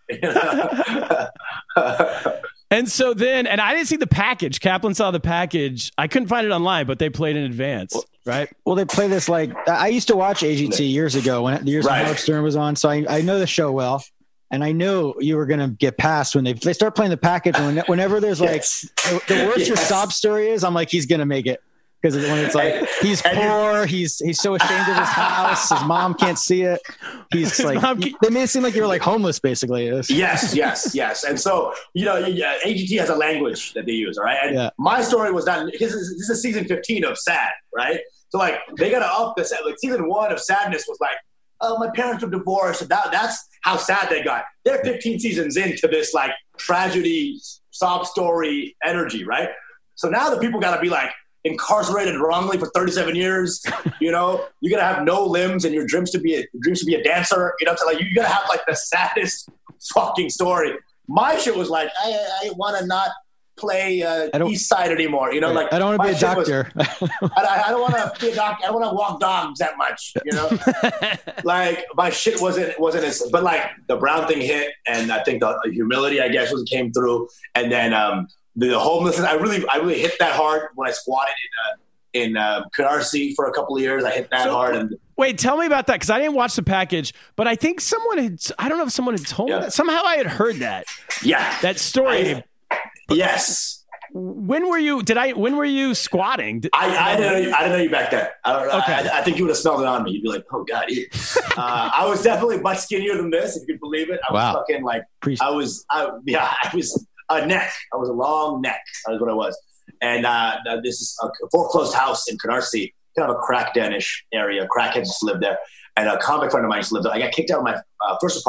And so then, and I didn't see the package. Kaplan saw the package. I couldn't find it online, but they played in advance, right? Well, they play this like I used to watch A G T years ago when the years Right. when Howard Stern was on, so I, I know the show well, and I knew you were going to get past when they they start playing the package. And when, whenever there's like Yes. the, the worse your Yes. sob story is, I'm like he's going to make it because when it's like he's And- poor, he's he's so ashamed of his house, his mom can't see it. He's His like mom can't- they made it seem like you were like homeless basically. It was- Yes, yes, yes. And so, you know, yeah, A G T has a language that they use, all right? And Yeah. my story was not, this is, this is season fifteen of Sad, right? So, like, they got to up the set. Like, season one of Sadness was like, oh, my parents were divorced. And that, that's how sad they got. They're fifteen seasons into this, like, tragedy, sob story energy, right? So now the people got to be like, incarcerated wrongly for thirty-seven years, you know, you gotta have no limbs and your dreams to be a dreams to be a dancer, you know, so like you gotta have like the saddest fucking story. My shit was like, I I wanna not play uh, I don't- East Side anymore, you know, like I don't want to my be a shit was- doctor. I, I don't want to be a doctor. I don't want to walk dogs that much, you know. Like my shit wasn't wasn't as, but like the Brown thing hit, and I think the humility, I guess, was came through, and then um, the homelessness. I really, I really hit that hard when I squatted in uh, in uh, Canarsie for a couple of years. I hit that So- hard, and Wait, tell me about that because I didn't watch the package, but I think someone had, I don't know if someone had told Yeah. me that. Somehow I had heard that, yeah, that story. I- yes. When were you, did I, when were you squatting? Did- I, I didn't know you, I didn't know you back then. I, don't- Okay. I, I think you would have smelled it on me. You'd be like, oh God. ew. uh, I was definitely much skinnier than this, if you could believe it. I was Wow. fucking like, Appreciate- I was, I, yeah, I was a neck. I was a long neck. That was what I was. And uh, this is a foreclosed house in Canarsie, kind of a crack den-ish area. Crackheads just lived there. And a comic friend of mine just lived there. I got kicked out of my uh, first apartment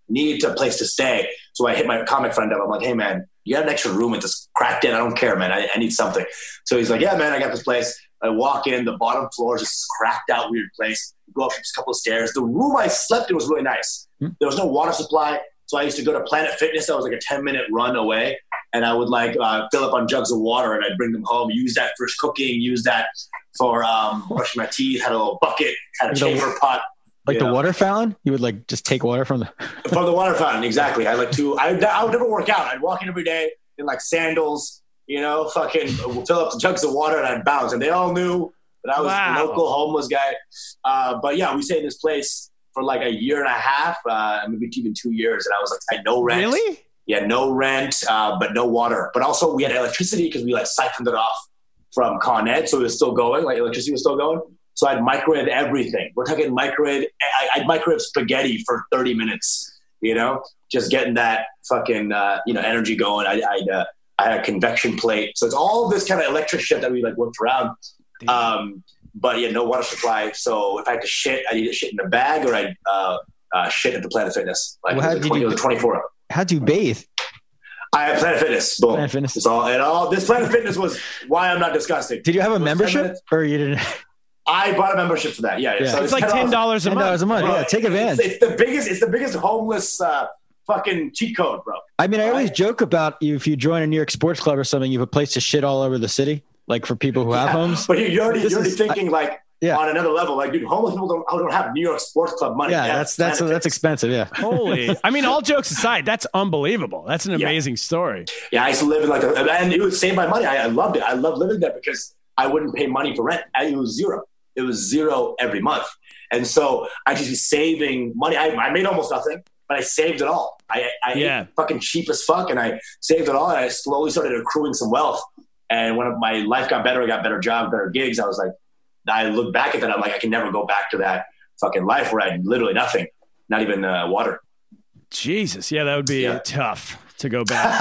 need a place to stay. So I hit my comic friend up. I'm like, hey, man, you got an extra room at this cracked in? I don't care, man. I, I need something. So he's like, yeah, man, I got this place. I walk in, the bottom floor is just this cracked out weird place. Go up just a couple of stairs. The room I slept in was really nice. Hmm. There was no water supply. So I used to go to Planet Fitness. That was like a ten minute run away. And I would like uh, fill up on jugs of water and I'd bring them home, use that for cooking, use that for um, brushing my teeth, had a little bucket, had a chamber pot. Like the know. water fountain? You would like just take water from the... from the water fountain, exactly. I like to, I, I would never work out. I'd walk in every day in like sandals, you know, fucking fill up the jugs of water and I'd bounce. And they all knew that I was wow. a local homeless guy. Uh, but yeah, we stayed in this place for like a year and a half, uh, maybe even two years. And I was like, I had no rent. Really? Yeah, no rent, uh, but no water. But also we had electricity because we like siphoned it off from Con Ed. So it was still going, like electricity was still going. So I'd microwave everything. We're talking microwave. I, I'd microwave spaghetti for thirty minutes, you know, just getting that fucking, uh, you know, energy going. I, I'd, uh, I had a convection plate. So it's all this kind of electric shit that we like worked around. Um, but yeah, no water supply. So if I had to shit, I'd either shit in a bag or I'd uh, uh, shit at the Planet Fitness. Like well, it was, a twenty, it was a twenty-four hour. How'd you bathe? I had Planet Fitness. Boom. Planet Fitness. It's all, and all, this Planet Fitness was why I'm not disgusting. Did you have a membership or you didn't? I bought a membership for that. Yeah, yeah. So it's, it's like ten dollars a month. ten dollars a month. Bro, yeah, take advantage. It's, it's the biggest. It's the biggest homeless uh, fucking cheat code, bro. I mean, I right? always joke about you if you join a New York sports club or something, you have a place to shit all over the city, like for people who have yeah, homes. But you're already, you're already is, thinking I, like yeah. on another level. Like, dude, homeless people don't, don't have New York sports club money. Yeah, yeah that's that's that's, that's expensive. Yeah. Holy! I mean, all jokes aside, that's unbelievable. That's an amazing yeah. story. Yeah, I used to live in like, a, and it would save my money. I, I loved it. I loved living there because I wouldn't pay money for rent. I, it was zero. It was zero every month. And so I just be saving money. I, I made almost nothing, but I saved it all. I, I yeah. ate fucking cheap as fuck and I saved it all. And I slowly started accruing some wealth. And when my life got better, I got better jobs, better gigs. I was like, I look back at that. I'm like, I can never go back to that fucking life where I had literally nothing, not even uh, water. Jesus. Yeah, that would be yeah. tough to go back.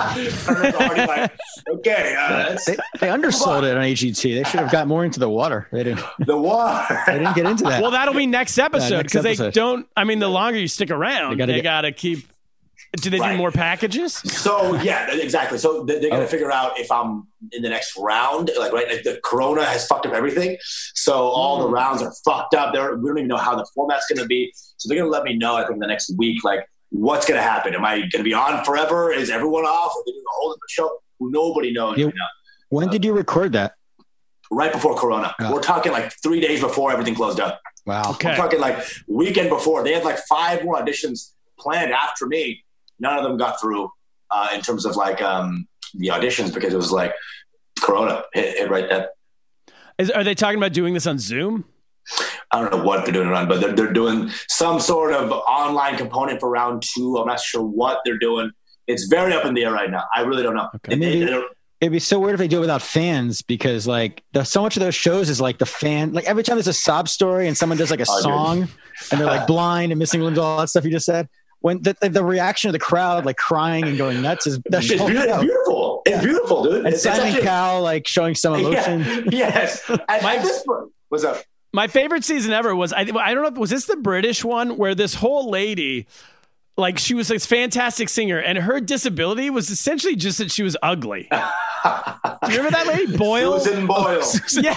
like, okay. Uh, they, they undersold it on A G T. They should have got more into the water. They didn't. The water. They didn't get into that. Well, that'll be next episode because yeah, they don't. I mean, the longer you stick around, they got to keep. Do they right. do more packages? So yeah, exactly. So they're going to oh. figure out if I'm in the next round. Like right, like the Corona has fucked up everything. So all mm. the rounds are fucked up. They're, we don't even know how the format's going to be. So they're going to let me know. I think the next week, like. What's going to happen? Am I going to be on forever? Is everyone off? Are they doing a whole different show? Nobody knows you, right now. When uh, did you record that? Right before Corona. Oh. We're talking like three days before everything closed up. Wow. Okay. We're talking like weekend before. They had like five more auditions planned after me. None of them got through uh, in terms of like um, the auditions because it was like Corona hit, hit right then. Is, are they talking about doing this on Zoom? I don't know what they're doing it on, but they're, they're doing some sort of online component for round two. I'm not sure what they're doing. It's very up in the air right now. I really don't know. Okay. It, maybe, it, it'd be so weird if they do it without fans because like the, so much of those shows is like the fan, like every time there's a sob story and someone does like a oh, song dude. and they're like blind and missing limbs, all that stuff you just said. When the, the, the reaction of the crowd, like crying and going nuts is that's it's beautiful. beautiful. It's beautiful, dude. And it's Simon actually, Cowell like showing some emotion. Yeah, yes. At, at this point, what's up? My favorite season ever was, I, I don't know, was this the British one where this whole lady, like she was this fantastic singer and her disability was essentially just that she was ugly. Do you remember that lady? Boyle? Susan Boyle. Yeah.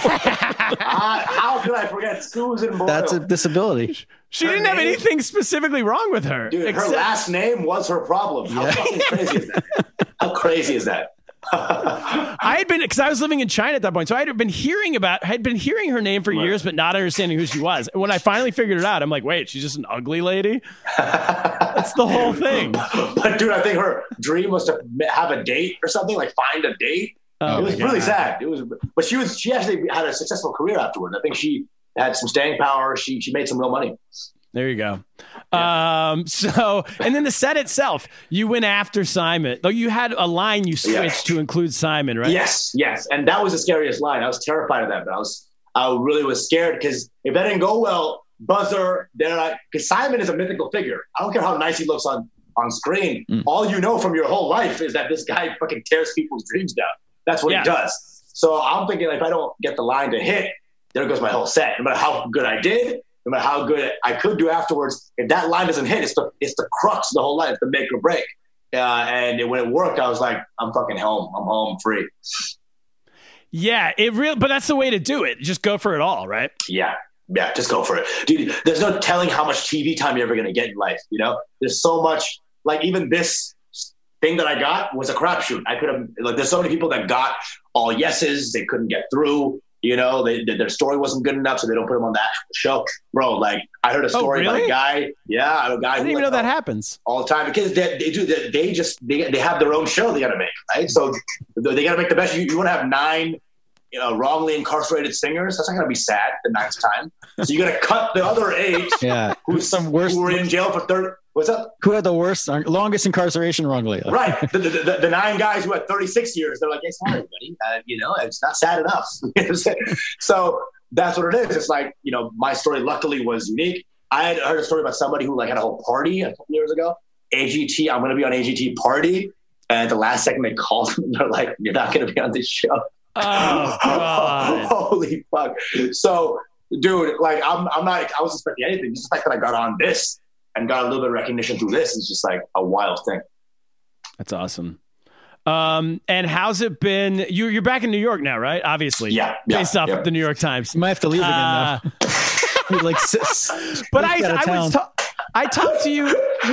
uh, how could I forget Susan Boyle? That's a disability. She her didn't name, have anything specifically wrong with her. Dude, except, her last name was her problem. How yeah. fucking crazy is that? How crazy is that? I had been, because I was living in China at that point, so I had been hearing about, I had been hearing her name for right. years, but not understanding who she was. And when I finally figured it out, I'm like, wait, she's just an ugly lady? That's the whole thing. But dude, I think her dream was to have a date or something, like find a date. Oh, it was really God. sad. It was, but she was, she actually had a successful career afterward. I think she had some staying power. She she made some real money. There you go. Yeah. Um, so, and then the set itself, you went after Simon. Though you had a line you switched yeah. to include Simon, right? Yes, yes. And that was the scariest line. I was terrified of that, but I was, I really was scared because if that didn't go well, buzzer, they're like, because Simon is a mythical figure. I don't care how nice he looks on, on screen. Mm. All you know from your whole life is that this guy fucking tears people's dreams down. That's what yeah. he does. So I'm thinking if I don't get the line to hit, there goes my whole set. No matter how good I did, no matter how good I could do afterwards, if that line doesn't hit, it's the it's the crux of the whole line. It's the make or break. Uh, and when it worked, I was like, I'm fucking home. I'm home free. Yeah, it real, but that's the way to do it. Just go for it all, right? Yeah. Yeah, just go for it. Dude, there's no telling how much T V time you're ever going to get in life, you know? There's so much, like even this thing that I got was a crapshoot. I could have, like there's so many people that got all yeses, they couldn't get through, you know, they, their story wasn't good enough, so they don't put them on the actual show. Bro, like I heard a story oh, really? about a guy, yeah, a guy I didn't who, even like, know that happens. All the time, because they, they do, they, they just, they, they have their own show they got to make, right? So they got to make the best. You, you want to have nine You know, wrongly incarcerated singers, that's not going to be sad the ninth time. So you're going to cut the other eight yeah. who's some worst, who were in jail for thirty. What's up? Who had the worst, longest incarceration wrongly? Right. The, the, the, the nine guys who had thirty-six years, they're like, hey, sorry, buddy. Uh, you know, it's not sad enough. So that's what it is. It's like, you know, my story luckily was unique. I had heard a story about somebody who like had a whole party a couple years ago. A G T, I'm going to be on A G T party. And at the last second they called them. They're like, you're not going to be on this show. Oh, God. Holy fuck. So, dude, like, I'm, I'm not, I wasn't expecting anything. Just the fact that I got on this and got a little bit of recognition through this is just like a wild thing. That's awesome. Um, and how's it been? You, you're back in New York now, right? Obviously. Yeah. yeah Based off yeah. the New York Times. You might have to leave uh, again, though. like, s- but I, I was, ta- I talked to you.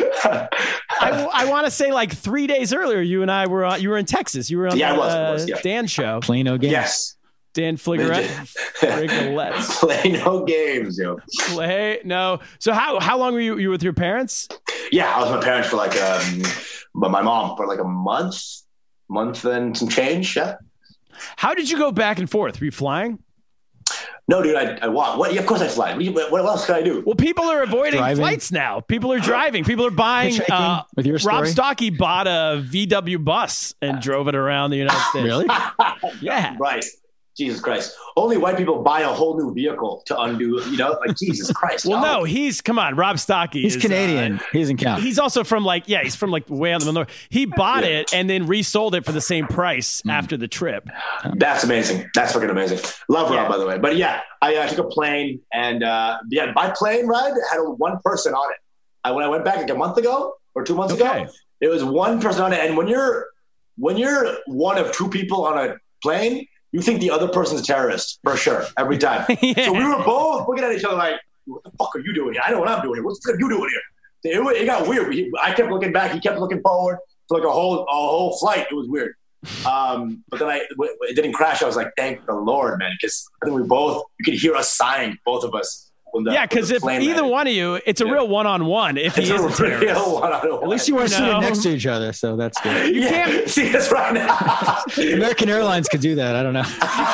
I, I want to say like three days earlier, you and I were on, you were in Texas. You were on yeah, the I was, I was, yeah. Dan show. Play no games. Yes. Dan Fliggeret. Fliggeret. Play no games, yo. Play no. So how how long were you you with your parents? Yeah, I was with my parents for like um, but my mom for like a month, month and some change. Yeah. How did you go back and forth? Were you flying? No, dude, I, I walk. What? Yeah, of course I fly. What, what else can I do? Well, people are avoiding driving. flights now. People are driving. People are buying. Uh, with your story? Rob Stocky bought a V W bus and drove it around the United States. Really? Yeah. Right. Jesus Christ. Only white people buy a whole new vehicle to undo, you know, like Jesus Christ. Well, no, no, he's, come on, Rob Stocky. He's is, Canadian. Uh, he doesn't count. He's also from like, yeah, he's from like way out in the middle. He bought yeah. it and then resold it for the same price mm. after the trip. That's amazing. That's fucking amazing. Love yeah. Rob, by the way. But yeah, I uh, took a plane and uh, yeah, my plane ride had a, one person on it. I, when I went back like a month ago or two months okay. ago, it was one person on it. And when you're, when you're one of two people on a plane, you think the other person's a terrorist for sure every time. yeah. So we were both looking at each other like, "What the fuck are you doing here? I know what I'm doing here. What's you doing here?" It, it got weird. We, I kept looking back. He kept looking forward for like a whole a whole flight. It was weird. Um, but then I it didn't crash. I was like, "Thank the Lord, man!" Because I think we both you could hear us sighing, both of us. The, yeah, because if either landed. one of you, it's a yeah. real one-on-one. If it's he is a, a terrorist, one-on-one. At least you weren't sitting next to each other, so that's good. You yeah. can't see us right now. American Airlines could do that. I don't know.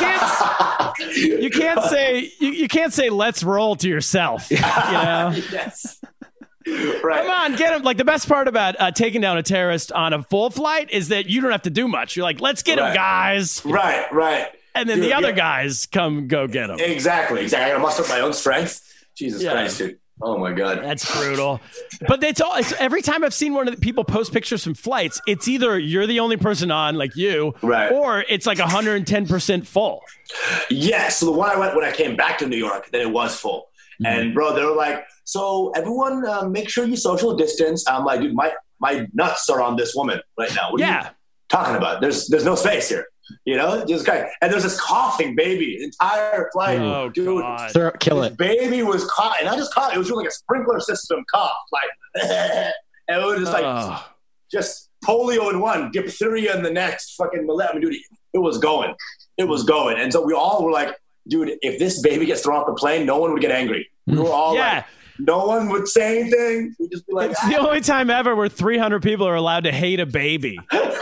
You can't. You can't say. You, you can't say "let's roll" to yourself. You know. Yes. Right. Come on, get him. Like the best part about uh, taking down a terrorist on a full flight is that you don't have to do much. You're like, "Let's get right. him, guys." Right. Right. And then dude, the other yeah. guys come go get him. Exactly. Exactly. I gotta muster up my own strength. Jesus yeah. Christ, dude. Oh my God. That's brutal. But it's all it's, every time I've seen one of the people post pictures from flights, it's either you're the only person on, like you, right. or it's like one hundred ten percent full. Yes. So the one I went when I came back to New York, then it was full. Mm-hmm. And bro, they were like, so everyone uh, make sure you social distance. I'm like, dude, my my nuts are on this woman right now. What are yeah. you talking about? There's there's no space here. You know, just kind of, and there's this coughing baby, entire flight, oh, dude. God. Kill it. Baby was caught, and I just caught. It was really like a sprinkler system cough, like, and it was just like, oh. just polio in one, diphtheria in the next, fucking. I mean, dude, it was going, it was going, and so we all were like, dude, if this baby gets thrown off the plane, no one would get angry. We were all yeah. like. No one would say anything. We'd just be like, it's ah. the only time ever where three hundred people are allowed to hate a baby.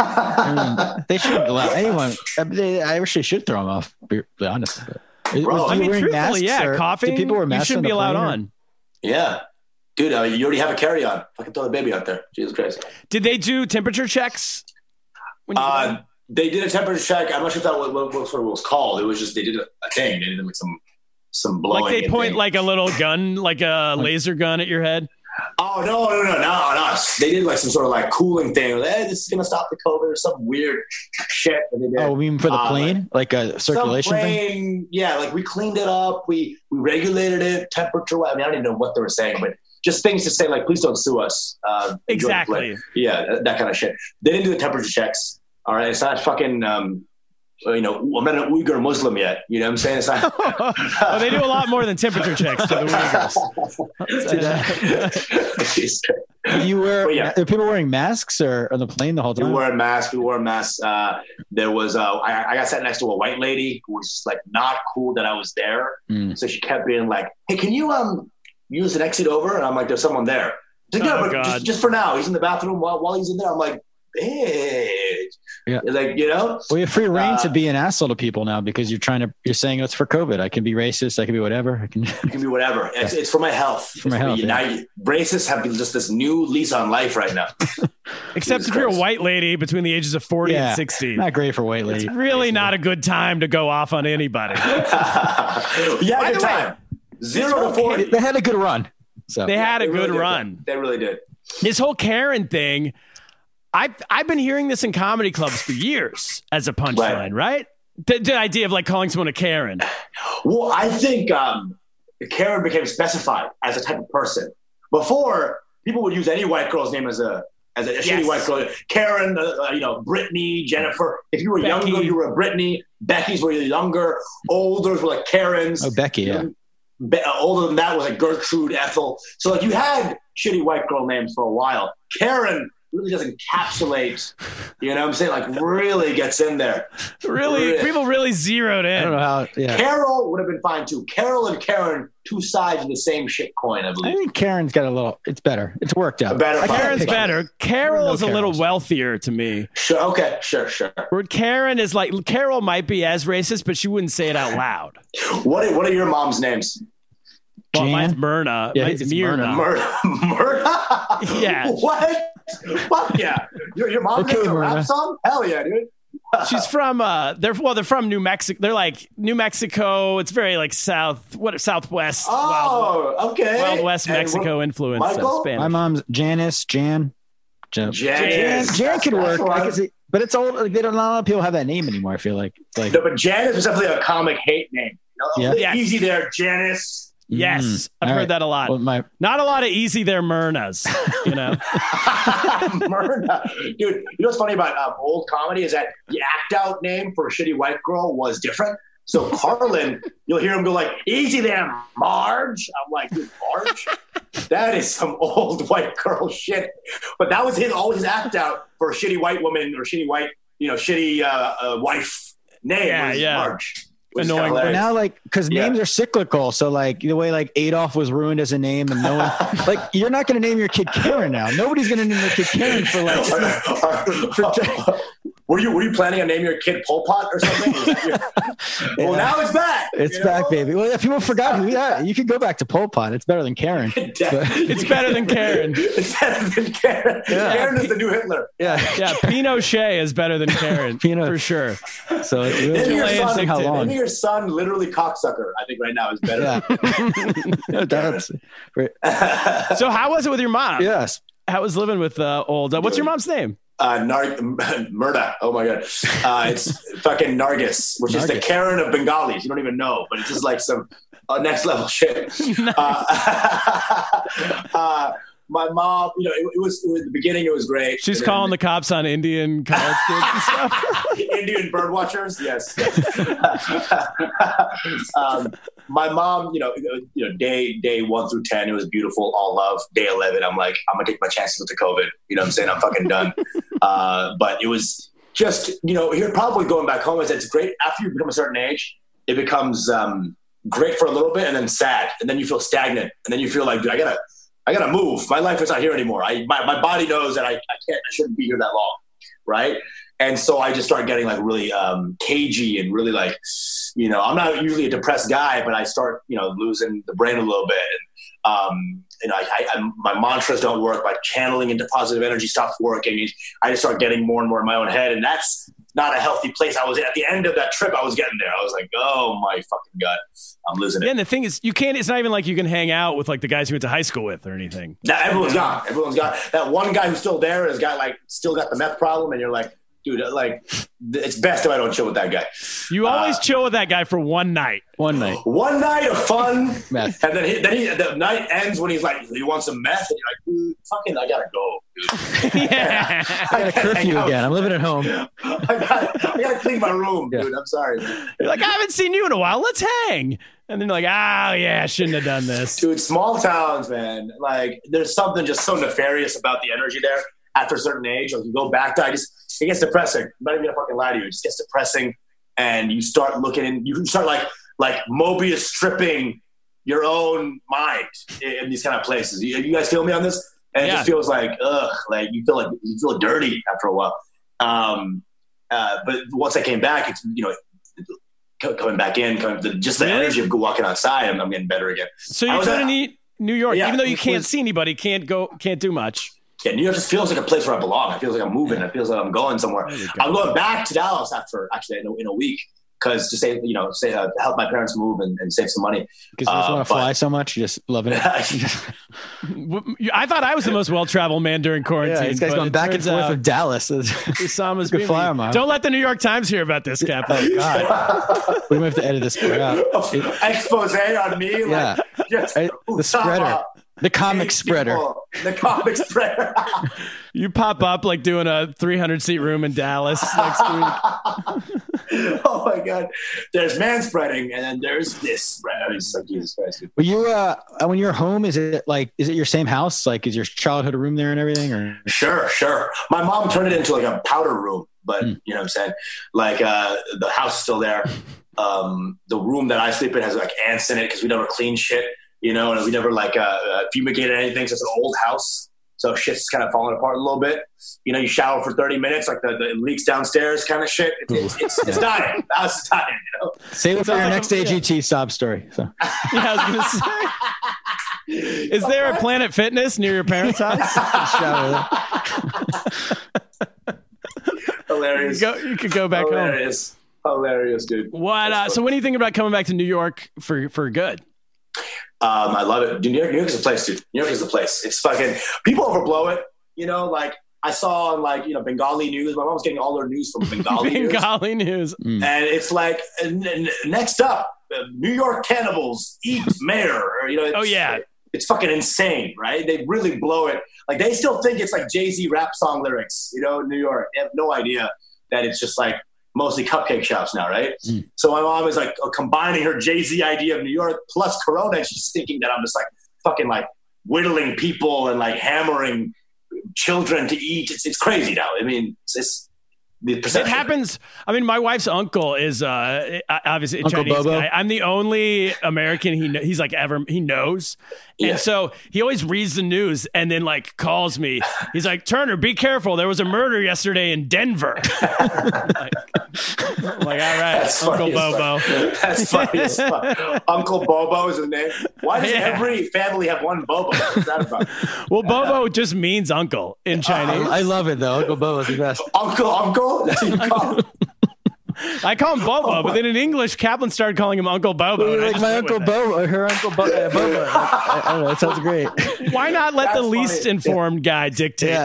I mean, they shouldn't allow anyone. They, I wish they should throw them off. Be, be honest. Bro, I mean, truthfully, yeah, or, coughing. People wear masks you shouldn't be allowed or? on. Yeah, dude, uh, you already have a carry-on. Fucking throw the baby out there. Jesus Christ. Did they do temperature checks? When you uh, they did a temperature check. I'm not sure if that was what, what, what it was called. It was just they did a, a thing. They did like some. Some blowing. Like they point thing. like a little gun, like a laser gun at your head. Oh, Oh, no, no, no, not on us. They did like some sort of like cooling thing. Like, hey, this is going to stop the COVID or some weird shit that they did. Oh, you mean for the uh, plane? Like, like a circulation plane, thing? Yeah, like we cleaned it up. We we regulated it, temperature. I mean, I don't even know what they were saying, but just things to say like, please don't sue us. Uh, exactly. Yeah, that, that kind of shit. They didn't do the temperature checks. All right, it's not fucking... Um, you know, I'm not an Uyghur Muslim yet. You know what I'm saying? It's not. Oh, they do a lot more than temperature checks to the Uyghurs. You were, yeah. Are people wearing masks or on the plane the whole time? We wore a mask. We wore a mask. Uh, there was, uh, I, I got sat next to a white lady who was just like not cool that I was there. Mm. So she kept being like, hey, can you um use an exit over? And I'm like, there's someone there. She's like, oh, yeah, but God. just, just for now. He's in the bathroom while, while he's in there. I'm like, bitch. Yeah. Like, you know, well, you have free reign uh, to be an asshole to people now because you're trying to, you're saying it's for COVID. I can be racist. I can be whatever. I can, you can be whatever. It's, it's for my health. For my health. Yeah. Now, racists have just this new lease on life right now. Except if you're a white lady between the ages of forty yeah, and sixty. Not great for white lady. It's really not a good time to go off on anybody. Yeah, good time. Zero to forty. They had a good run. So They had a they good really run. They really did. This whole Karen thing, I've, I've been hearing this in comedy clubs for years as a punchline, right? right? The, the idea of like calling someone a Karen. Well, I think um, Karen became specified as a type of person. Before, people would use any white girl's name as a as a, a yes. shitty white girl. Karen, uh, you know, Brittany, Jennifer. If you were Becky. younger, you were a Brittany. Becky's were younger. Olders were like Karens. Oh, Becky, yeah. Be- uh, older than that was like Gertrude, Ethel. So like you had shitty white girl names for a while. Karen really does encapsulate, you know what I'm saying? Like really gets in there. Really, really, people really zeroed in. I don't know how, yeah. Carol would have been fine too. Carol and Karen, two sides of the same shit coin, I believe. I think Karen's got a little, it's better. It's worked out. Better Karen's better. Carol no is a Karens. little wealthier to me. Sure, okay, sure, sure. Where Karen is like, Carol might be as racist, but she wouldn't say it out loud. What are, what are your mom's names? Well, Jan? mine's Myrna. Yeah, mine's it's Myrna. Myrna. Myrna? Yeah. What? Fuck yeah. Your, your mom Okay, makes a Myrna. rap song? Hell yeah, dude. She's from uh they're well they're from New Mexico. They're like New Mexico. It's very like south what southwest. Oh, Wild, okay. Wild West And Mexico what, influence. Michael? Spanish. My mom's Janice, Jan. Jan, Jan, Jan, Jan could work. Right. I could see, but it's old. Like, they don't. Not a lot of people have that name anymore. I feel like. It's like no, but Janice is definitely a comic hate name. You know, Yeah. Easy there, Janice. Yes, Mm. I've All heard right. that a lot. Well, my, Not a lot of easy there Myrnas, you know. Myrna. Dude, you know what's funny about um, old comedy is that the act out name for a shitty white girl was different. So Carlin, you'll hear him go like, easy there, Marge. I'm like, dude, Marge? That is some old white girl shit. But that was his always act out for a shitty white woman or shitty white, you know, shitty uh, uh, wife name Yeah, was yeah. Marge. Which is Annoying. kinda but hilarious. now, like, because Yeah. names are cyclical. So, like, the way like Adolf was ruined as a name, and no one, like, you're not going to name your kid Karen now. Nobody's going to name their kid Karen for like. for, Were you were you planning on naming your kid Pol Pot or something? Was that your- Well, Yeah. now it's back. It's you back, know? baby. Well, yeah, people forgot who. Yeah, you could go back to Pol Pot. It's better than Karen. But- It's better than Karen. It's better than Karen. Yeah. Karen is the new Hitler. yeah. Yeah, Pinochet is better than Karen Pinot- for sure. So it's really Naming your, Chilean son, how long. naming your son literally cocksucker, I think right now is better. Yeah. That's great. So how was it with your mom? Yes. How was living with uh, old? Uh, what's your mom's name? Uh, Nar- Murda. Oh my god. Uh, it's fucking Nargis, which is the Nargis. Karen of Bengalis. You don't even know, but it's just like some uh, next level shit. uh, uh, my mom, you know, it, it was it was- the beginning. It was great. She's And calling then- the cops on Indian college kids and stuff. Indian bird watchers, yes. um, my mom, you know, you know, day day one through ten, it was beautiful, all love. Day eleven, I'm like, I'm gonna take my chances with the COVID. You know what I'm saying? I'm fucking done. Uh, but it was just, you know, here probably going back home is it's great after you become a certain age. It becomes um, great for a little bit and then sad, and then you feel stagnant, and then you feel like, dude, I gotta, I gotta move. My life is not here anymore. I my, my body knows that I, I can't, I shouldn't be here that long, right? And so I just started getting like really um, cagey and really like, you know, I'm not usually a depressed guy, but I start, you know, losing the brain a little bit. And, um, you know, I, I, I, my mantras don't work. My channeling into positive energy stops working. I just start getting more and more in my own head. And that's not a healthy place. I was at the end of that trip. I was getting there. I was like, oh my fucking God, I'm losing it. Yeah, and the thing is, you can't. It's not even like you can hang out with like the guys you went to high school with or anything. Now, everyone's gone. Everyone's gone. That one guy who's still there has got like still got the meth problem, and you're like, dude, like it's best if I don't chill with that guy. You always uh, chill with that guy for one night. One night. One night of fun, meth. And then he, then he, the night ends when he's like, "You want some meth?" And you're like, "Dude, fucking, I gotta go, dude." yeah. I got a curfew again. I'm living at home. I gotta, I gotta clean my room, yeah. dude. I'm sorry. You're like, I haven't seen you in a while. Let's hang. And then you're like, oh yeah, I shouldn't have done this, dude. Small towns, man. Like, there's something just so nefarious about the energy there. After a certain age, like you go back to, I just, it gets depressing. I'm not even gonna fucking lie to you. It just gets depressing, and you start looking, and you start like, like Mobius stripping your own mind in these kind of places. You, you guys feel me on this? And yeah. It just feels like, ugh, like you feel like you feel dirty after a while. Um, uh, but once I came back, it's you know, coming back in, coming to, just the really? energy of walking outside, and I'm getting better again. So you're going to New York, yeah, even though you can't was, see anybody, can't go, can't do much. Yeah, New York just feels like a place where I belong. It feels like I'm moving. It feels like I'm going somewhere. Go. I'm going back to Dallas after actually in a, in a week because to save, you know, say uh, help my parents move and, and save some money. Because you just uh, want to fly so much, you just loving it. I thought I was the most well-traveled man during quarantine. Yeah, these guys going back and forth from Dallas. Osama's good flyer, man. Don't let the New York Times hear about this, Captain. Oh God, we might have to edit this part out. Expose on me, yeah. Like, just, I, the spreader. The comic spreader. People. The comic spreader. You pop up like doing a three hundred seat room in Dallas next week. Oh my God. There's man spreading and then there's this spread. I mean, so Jesus Christ. Well, you, uh, when you're home, is it like, is it your same house? Like, is your childhood room there and everything? Or Sure, sure. My mom turned it into like a powder room, but mm. you know what I'm saying? Like, uh, the house is still there. Um, the room that I sleep in has like ants in it because we never clean shit. You know, and we never like uh, uh, fumigated anything. So it's an old house. So shit's kind of falling apart a little bit. You know, you shower for thirty minutes, like the, the leaks downstairs kind of shit. It's, it's, it's, it's dying. The house is dying, you know? Save it for your next A G T sob story. So. Yeah, I was going to say. Is there a Planet Fitness near your parents' house? Hilarious. You, go, you could go back Hilarious. home. Hilarious, dude. What? Uh, so what do you think about coming back to New York for, for good? Um, I love it. New York, New York is a place, dude. New York is a place. It's fucking, people overblow it. You know, like I saw on like, you know, Bengali news. My mom's getting all her news from Bengali news. Bengali news. Mm. And it's like, and, and next up, uh, New York cannibals eat mayor. Or, you know, oh, yeah. It's fucking insane, right? They really blow it. Like they still think it's like Jay-Z rap song lyrics, you know, in New York. They have no idea that it's just like, mostly cupcake shops now, right? Mm. So my mom is like combining her Jay-Z idea of New York plus Corona, and she's thinking that I'm just like fucking like whittling people and like hammering children to eat. It's it's crazy now. I mean, it's, it's the perception. It happens. I mean, my wife's uncle is uh, obviously a Uncle Chinese Bobo. guy. I'm the only American he kn- he's like ever he knows, and Yeah. so he always reads the news and then like calls me. He's like, Turner, be careful. There was a murder yesterday in Denver. like, I'm like, all right, That's Uncle funny as Bobo. fuck. That's funny as fuck. Uncle Bobo is his name. Why does Yeah. every family have one Bobo? What's that about? Well, Bobo just means uncle in Chinese. I love it though. Uncle Bobo's the best. Uncle, uncle? That's what you call him. I call him Bobo, but then in English, Kaplan started calling him Uncle Bobo. and I Like just my went Uncle with it. Bobo, her Uncle Bo- uh, Bobo. I, I don't know. It sounds great. Why not let That's the least funny. informed guy dictate Yeah.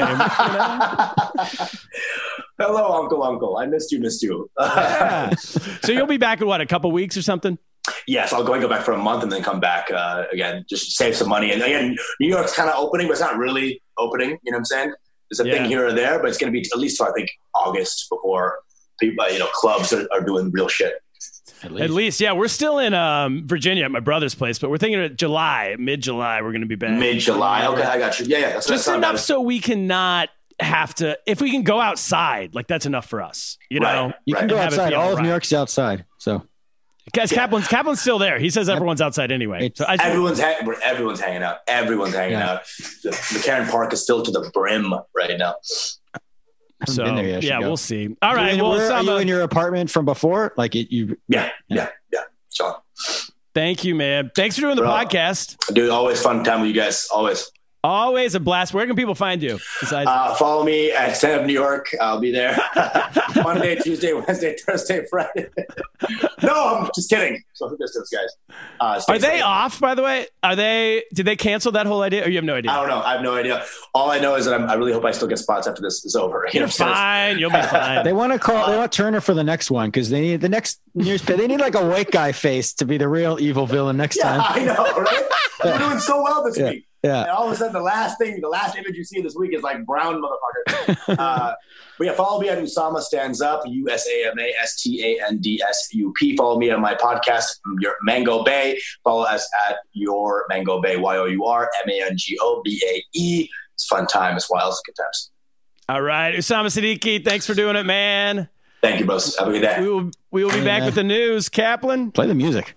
the nickname? You know? Hello, Uncle, Uncle. I missed you, missed you. Yeah. So you'll be back in what, a couple weeks or something? Yes, I'll go and go back for a month and then come back uh, again, just save some money. And again, New York's kind of opening, but it's not really opening. You know what I'm saying? There's a Yeah. thing here or there, but it's going to be at least till I think August before people, you know, clubs are, are doing real shit. At At least, yeah. We're still in um, Virginia at my brother's place, but we're thinking of July, mid-July, we're going to be back. Mid-July. Okay, I got you. Yeah, yeah. That's, Just that's not enough bad. so we cannot have to, if we can go outside, like that's enough for us. You Right. know? You can Right. go Have it outside. be All all of New right. York's outside. So Guys, Kaplan's, Kaplan's still there. He says everyone's outside anyway. It's- So I just, Everyone's hang- everyone's hanging out. Everyone's hanging Yeah. out. The McCarran Park is still to the brim right now. I haven't so been there yet. I should yeah, go. we'll see. All right. You in- Well, where, are Osama, you in your apartment from before? Like it, you? Yeah, yeah, yeah. Sean. thank you, man. Thanks for doing the Bro. podcast. Dude, always fun time with you guys. Always. Always a blast. Where can people find you? Besides- uh, follow me at Stand Up New York. I'll be there Monday, Tuesday, Wednesday, Thursday, Friday. No, I'm just kidding. Social distance, guys. Uh, Are they safe. off, by the way? Are they? Did they cancel that whole idea? Or you have no idea? I don't know. I have no idea. All I know is that I'm, I really hope I still get spots after this is over. You're fine. You'll be fine. They want to call. They want Turner for the next one because they need the next news. They need like a white guy face to be the real evil villain next yeah, time. I know, right? We're doing so well this Yeah. week. Yeah. And all of a sudden, the last thing, the last image you see this week is like brown motherfucker. uh, but yeah, follow me at Usama Stands Up, U S A M A S T A N D S U P. Follow me on my podcast, Your Mango Bay. Follow us at Your Mango Bay, Y O U R M A N G O B A E. It's a fun time. It's wild. It's good times. All right. Usama Siddiqui, thanks for doing it, man. Thank you, bros. Have a good day. We will, we will be Hey, back man. with the news. Kaplan. Play the music.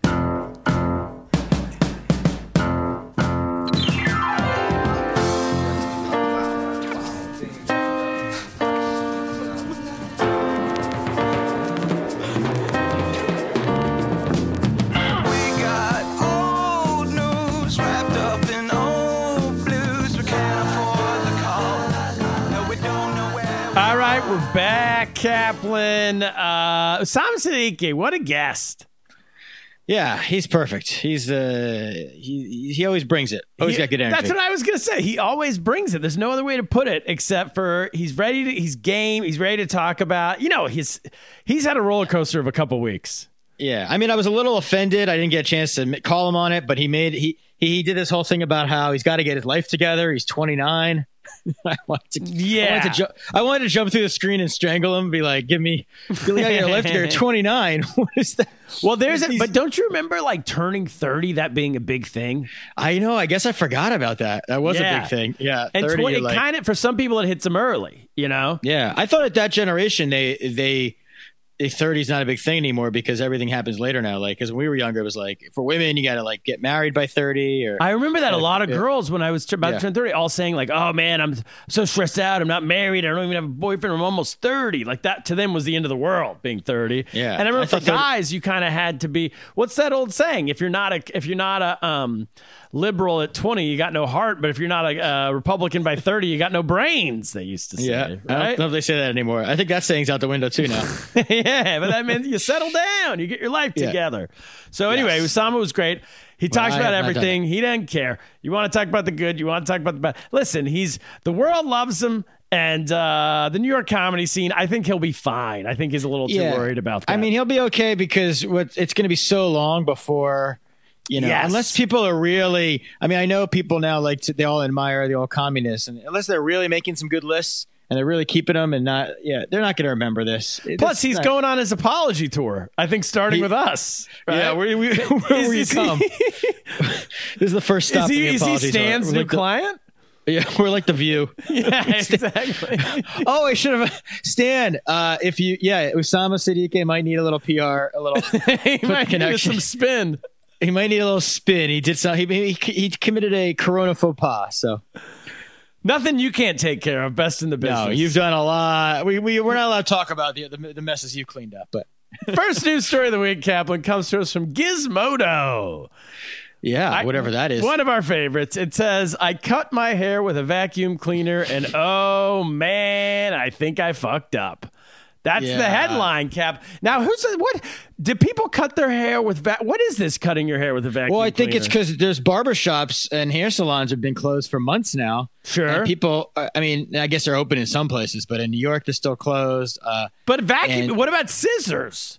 All right, we're back, Kaplan. Uh, Usama Siddiqui, what a guest. Yeah, he's perfect. He's uh, he he always brings it. Always He- got good energy. That's what I was gonna say. He always brings it. There's no other way to put it except for he's ready to. He's game. He's ready to talk about. You know, he's he's had a roller coaster of a couple weeks. Yeah, I mean, I was a little offended. I didn't get a chance to admit- call him on it, but he made he he did this whole thing about how he's got to get his life together. He's twenty-nine. I wanted to, Yeah. I wanted to, ju- I wanted to jump through the screen and strangle him. Be like, give me, give me your life together. twenty-nine. What is that? Well, there's it. He's- But don't you remember like turning thirty? That being a big thing. I know. I guess I forgot about that. That was Yeah. a big thing. Yeah, And thirty. twenty, you're it like- kind of for some people it hits them early. You know. yeah, I thought at that generation they they. thirty is not a big thing anymore because everything happens later now. Like, because when we were younger, it was like for women, you got to like get married by thirty. Or I remember that a lot of Yeah. girls when I was about Yeah. to turn thirty, all saying like, "Oh man, I'm so stressed out. I'm not married. I don't even have a boyfriend. I'm almost thirty." Like that to them was the end of the world, being thirty. Yeah. And I remember I for thought thirty guys, you kind of had to be. What's that old saying? If you're not a if you're not a um, liberal at twenty, you got no heart. But if you're not a uh, Republican by thirty, you got no brains. They used to say. yeah, I Right? don't know if they say that anymore. I think that saying's out the window too now. Yeah, but that means you settle down, you get your life Yeah. together. So anyway, Yes. Usama was great. He Well, talks I about have not done everything. He doesn't care. You want to talk about the good, you want to talk about the bad. Listen, he's the world loves him, and uh, the New York comedy scene. I think he'll be fine. I think he's a little too worried about that. I mean, he'll be okay because what it's going to be so long before, you know, Yes. unless people are really. I mean, I know people now like to, they all admire the old communists, and unless they're really making some good lists and they're really keeping them, and not, yeah, they're not going to remember this. plus It's he's not- going on his apology tour. I think starting He- with us. Right? Yeah, where, we, where Is- will you is he- come? This is the first stop. Is he, in the is he apology tour. Stan's We're new like the- client? Yeah, we're like the View. Yeah, exactly. Oh, I should have. Stan, uh, if you, yeah, Usama Siddiqui might need a little P R, a little. He might need connection. some spin. He might need a little spin. He did some. He he, he committed a Corona faux pas. So Nothing you can't take care of. Best in the business. no, you've done a lot. We we we're not allowed to talk about the the, the messes you've cleaned up. But First news story of the week, Kaplan, comes to us from Gizmodo. yeah, I- whatever that is. One of our favorites. It says, I cut my hair with a vacuum cleaner, and oh, man, I think I fucked up. That's Yeah. the headline, Cap. Now, who's the, what? Did people cut their hair with va- what is this? Cutting your hair with a vacuum? Well, I think cleaner? it's because there's barbershops and hair salons have been closed for months now. Sure. And people, uh, I mean, I guess they're open in some places, but in New York, they're still closed. Uh, But vacuum. and- What about scissors?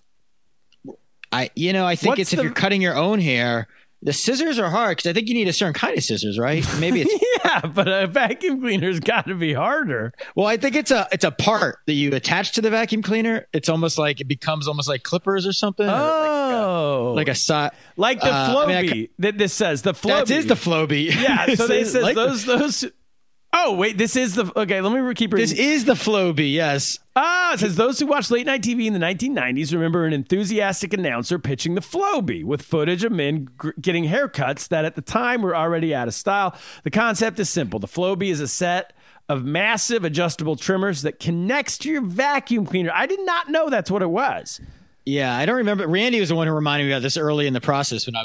I, you know, I think What's it's if the- you're cutting your own hair, the scissors are hard because I think you need a certain kind of scissors, right? Maybe it's Yeah, but a vacuum cleaner's got to be harder. well, I think it's a it's a part that you attach to the vacuum cleaner. It's almost like it becomes almost like clippers or something. or Oh, like a, like a side. like the uh, I Flowbee. mean, I ca- that this says the Flowbee. That is the Flowbee. Yeah, so they It's says like the- those those. Oh wait, this is the okay. Let me re- keep reading. This is the Flowbee. Yes. Ah, it says those who watched late night T V in the nineteen nineties remember an enthusiastic announcer pitching the Flowbee with footage of men gr- getting haircuts that at the time were already out of style. The concept is simple. The Flowbee is a set of massive adjustable trimmers that connects to your vacuum cleaner. I did not know that's what it was. Yeah, I don't remember. Randy was the one who reminded me about this early in the process when I was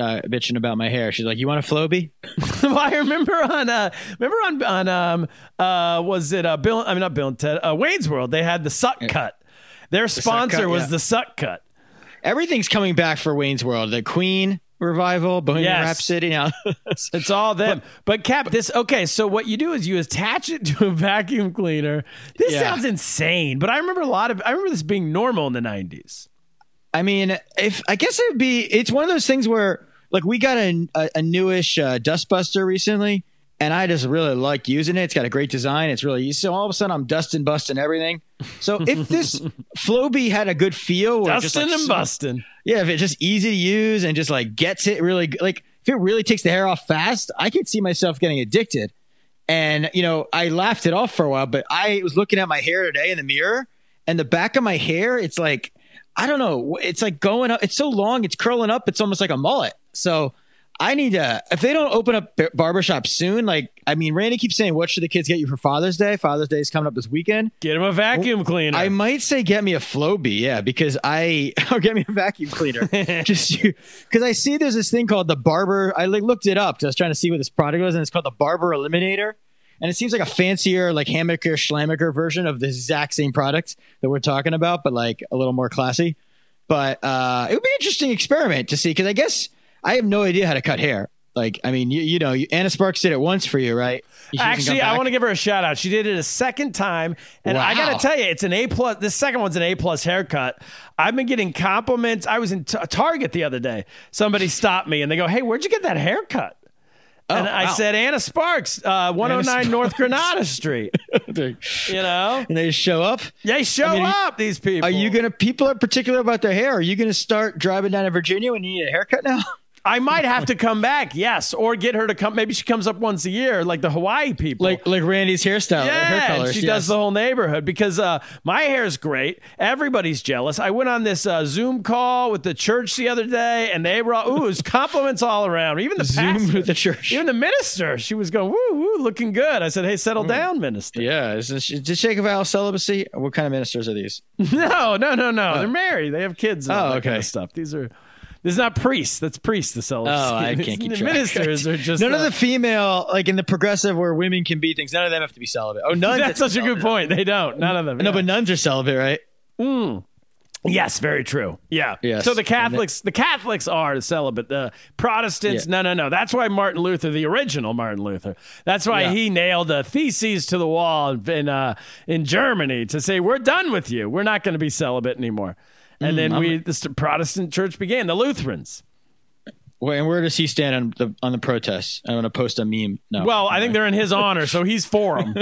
uh, bitching about my hair. She's like, "You want a Flowbee?" Well, I remember on uh, remember on on um uh was it uh Bill? I mean not Bill and Ted. Uh, Wayne's World. They had the Suck Cut. Their sponsor Cut, was yeah. the Suck Cut. Everything's coming back for Wayne's World. The Queen revival, Bohemian Yes. Rhapsody. Now It's all them. But, Cap, this okay. So what you do is you attach it to a vacuum cleaner. This Yeah. sounds insane, but I remember a lot of. I remember this being normal in the nineties. I mean, if I guess it would be, it's one of those things where, like, we got a, a, a newish uh, Dustbuster recently, and I just really like using it. It's got a great design. It's really easy. So all of a sudden, I'm dusting, busting everything. So if this Flowbee had a good feel, where it just, Dustin like, and bustin'. yeah, if it's just easy to use and just like gets it really, like, if it really takes the hair off fast, I could see myself getting addicted. And you know, I laughed it off for a while, but I was looking at my hair today in the mirror, and the back of my hair, it's like, I don't know. It's like going up. It's so long. It's curling up. It's almost like a mullet. So I need to, if they don't open up barbershops soon, like, I mean, Randy keeps saying, what should the kids get you for Father's Day? Father's Day is coming up this weekend. Get him a vacuum cleaner. I might say get me a Flowbee. Yeah, because I, or get me a vacuum cleaner. Just because I see there's this thing called the Barber. I like looked it up because I was trying to see what this product was, and it's called the Barber Eliminator. And it seems like a fancier, like Hammaker, Schlammaker version of the exact same product that we're talking about, but like a little more classy. But uh, it would be an interesting experiment to see, because I guess I have no idea how to cut hair. Like, I mean, you, you know, you, Anna Sparks did it once for you, right? You Actually, I want to give her a shout out. She did it a second time, and Wow. I got to tell you, it's an A plus. This second one's an A plus haircut. I've been getting compliments. I was in t- Target the other day. Somebody stopped me, and they go, "Hey, where'd you get that haircut?" Oh, and I wow. said, Anna Sparks, uh, one oh nine Sparks. North Granada Street. You know? And they just show up. They show I mean, up, these people. Are you going to, people are particular about their hair. Are you going to start driving down to Virginia when you need a haircut now? I might have to come back, yes. Or get her to come. Maybe she comes up once a year, like the Hawaii people. Like like Randy's hairstyle, Yeah, hair and colors. she yes. does the whole neighborhood because uh, my hair is great. Everybody's jealous. I went on this uh, Zoom call with the church the other day, and they were all, ooh, it was compliments all around. Even the Zoom pastor, with the church. even the minister, she was going, woo, woo, looking good. I said, hey, settle down, minister. Yeah. Is this, did Shake a Vow celibacy? What kind of ministers are these? No, no, no, no. They're married. They have kids and all Oh, that kind okay. of stuff. These are, this is not priests. That's priests, the celibacy. Oh, I can't keep The track. ministers are just. None uh, of the female, like in the progressive where women can be things, none of them have to be celibate. Oh, nuns. That's such a good point. They don't. None of them. No, yeah. but nuns are celibate, right? Mm. Yes, very true. Yeah. Yes. So the Catholics, the Catholics are the celibate. The Protestants, Yeah. no, no, no. That's why Martin Luther, the original Martin Luther, that's why Yeah. he nailed a theses to the wall in uh, in Germany to say we're done with you. We're not going to be celibate anymore. And then we, the Protestant church began. The Lutherans. Well, and where does he stand on the on the protests? I'm going to post a meme. No. Well, I think they're in his honor, so he's for them.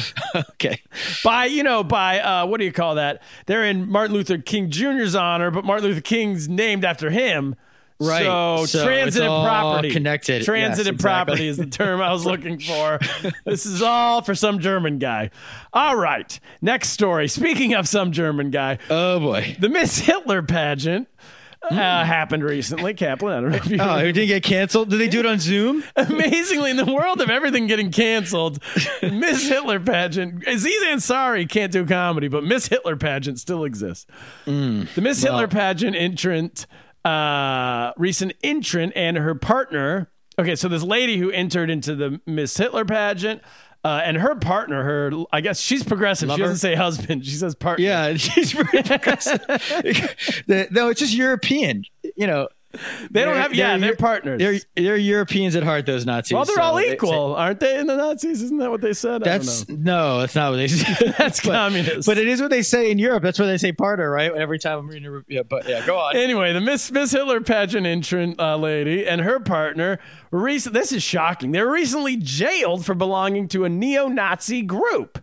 okay. By, you know, by, uh, what do you call that? They're in Martin Luther King Junior's honor, but Martin Luther King's named after him. Right. So, So transitive it's all property. connected. Yes, Transitive exactly. property is the term I was looking for. This is all for some German guy. All right. Next story. Speaking of some German guy, Oh, boy. the Miss Hitler pageant uh, happened recently. Kaplan, I don't know if you Oh, it didn't get canceled? Did they do it on Zoom? Amazingly, in the world of everything getting canceled, Miss Hitler pageant, Aziz Ansari can't do comedy, but Miss Hitler pageant still exists. Mm, the Miss Hitler pageant entrant, uh, recent entrant, and her partner. Okay, so this lady who entered into the Miss Hitler pageant, uh, and her partner, her, I guess she's progressive. Lover? She doesn't say husband. She says partner. Yeah, she's very progressive. The- no, it's just European. You know, They don't they're- have, yeah, they're they're Eu- partners. They're they're Europeans at heart. Those Nazis. well, they're so all they- equal, aren't they, in the Nazis? Isn't that what they said? I don't That's know. no, that's not what they say. That's but, communist. But it is what they say in Europe. That's where they say partner, right? Every time I'm reading a yeah, but yeah, go on. Anyway, the Miss Miss Hitler pageant entrant uh, lady and her partner were recent. This is shocking. They were recently jailed for belonging to a neo-Nazi group.